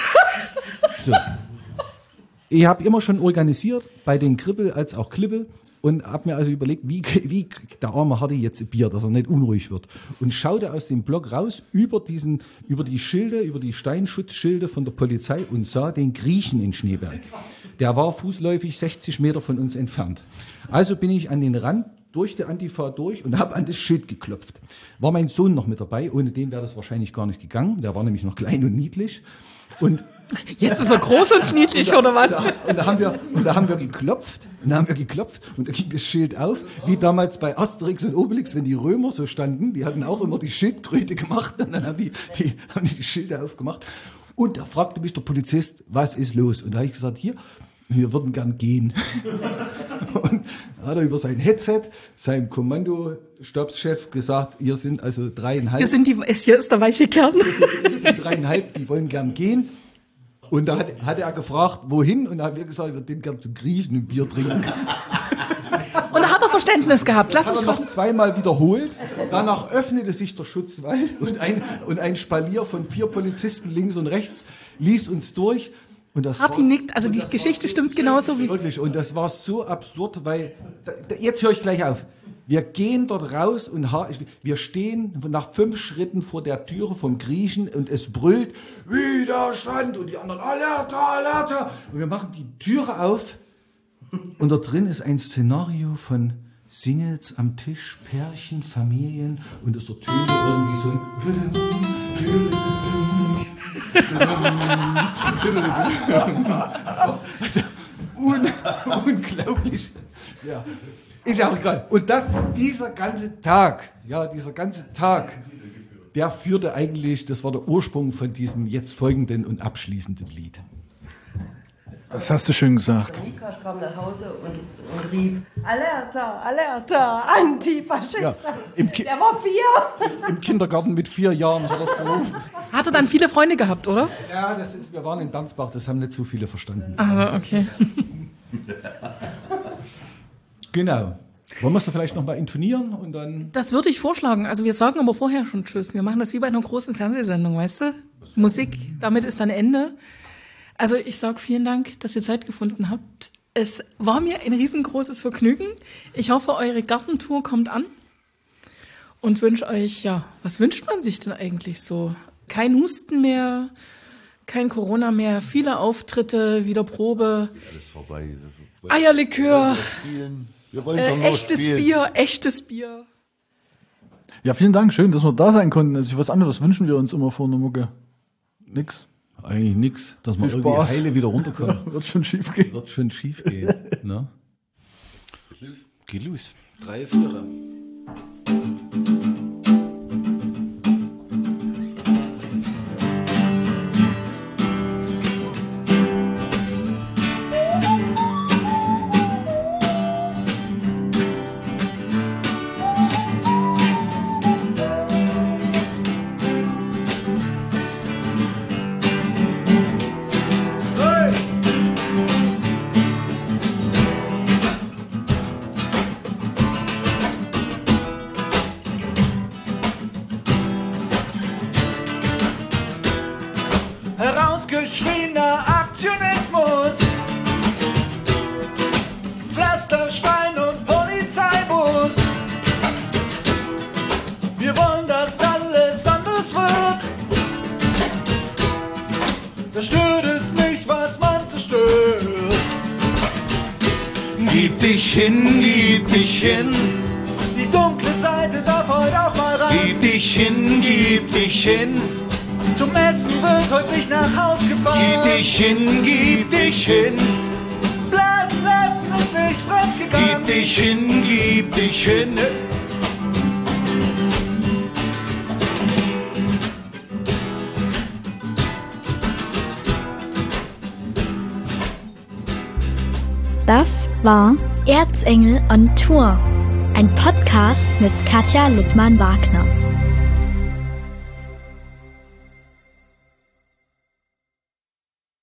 So. Ich habe immer schon organisiert, bei den Kribbel als auch Klibbel, und habe mir also überlegt, wie, wie der arme Hardy jetzt ein Bier, dass er nicht unruhig wird. Und schaute aus dem Block raus über diesen, über die Schilde, über die Steinschutzschilde von der Polizei und sah den Griechen in Schneeberg. Der war fußläufig sechzig Meter von uns entfernt. Also bin ich an den Rand durch die Antifa durch und habe an das Schild geklopft. War mein Sohn noch mit dabei, ohne den wäre das wahrscheinlich gar nicht gegangen. Der war nämlich noch klein und niedlich. Und jetzt ist er groß und niedlich, oder was? Da, und, da haben wir, und da haben wir geklopft, und da haben wir geklopft, und da ging das Schild auf, wie damals bei Asterix und Obelix, wenn die Römer so standen, die hatten auch immer die Schildkröte gemacht, und dann haben die die, haben die Schilder aufgemacht. Und da fragte mich der Polizist, was ist los? Und da habe ich gesagt, hier, wir würden gern gehen. Und da hat er über sein Headset seinem Kommandostabschef gesagt, hier sind also dreieinhalb. Hier, sind die, hier ist der weiche Kern. Hier sind, hier sind dreieinhalb, die wollen gern gehen. Und da hat, hat er gefragt, wohin? Und da haben wir gesagt, wir würden gern zu Griechen ein Bier trinken. Und da hat er Verständnis gehabt. Lass das mich hat er noch zweimal wiederholt. Danach öffnete sich der Schutzwall und ein, und ein Spalier von vier Polizisten links und rechts ließ uns durch. Und das Hardy war, nickt, also die Geschichte so stimmt genauso wie... Wirklich, und das war so absurd, weil, da, da, jetzt höre ich gleich auf. Wir gehen dort raus und ha- wir stehen nach fünf Schritten vor der Türe vom Griechen und es brüllt Widerstand und die anderen Alerta, Alerta. Und wir machen die Türe auf und da drin ist ein Szenario von Singles am Tisch, Pärchen, Familien und es ertönt irgendwie so ein also, un, unglaublich. Ja. Ist ja auch egal. Und das, dieser ganze Tag, ja, dieser ganze Tag, der führte eigentlich, das war der Ursprung von diesem jetzt folgenden und abschließenden Lied. Das hast du schön gesagt. Mikasch kam nach Hause und, und rief, Alerta, Alerta, Antifaschista. Ja, im Ki- Der war vier. Im Kindergarten mit vier Jahren hat er es gerufen. Hat er dann viele Freunde gehabt, oder? Ja, das ist, wir waren in Dansbach, das haben nicht so viele verstanden. Also, okay. Genau. Wollen wir es vielleicht noch mal intonieren und dann... Das würde ich vorschlagen. Also wir sagen aber vorher schon Tschüss. Wir machen das wie bei einer großen Fernsehsendung, weißt du? Musik, damit ist dann Ende. Also ich sage vielen Dank, dass ihr Zeit gefunden habt. Es war mir ein riesengroßes Vergnügen. Ich hoffe, eure Gartentour kommt an. Und wünsche euch, ja, was wünscht man sich denn eigentlich so? Kein Husten mehr, kein Corona mehr, viele Auftritte, wieder Probe. Alles vorbei. Eierlikör, Wir wollen äh, doch nur echtes spielen. Bier, echtes Bier. Ja, vielen Dank, schön, dass wir da sein konnten. Also was anderes wünschen wir uns immer vor einer Mucke. Nix. eigentlich nichts, dass man Viel irgendwie Spaß. heile wieder runterkommt. Wird schon schief gehen. Wird schon schief gehen. Ne? Geht los. Drei, Vierer. Herausgeschriener Aktionismus, Pflasterstein und Polizeibus. Wir wollen, dass alles anders wird. Das stört es nicht, was man zerstört. Gib dich hin, gib dich hin. Die dunkle Seite darf heute auch mal rein. Gib dich hin, gib dich hin. Zum Essen wird heute nicht nach Haus gefahren. Gib dich hin, gib dich hin. Blasen lassen ist nicht fremdgegangen. Gib dich hin, gib dich hin. Das war Erzengel on Tour, ein Podcast mit Katja Lippmann-Wagner.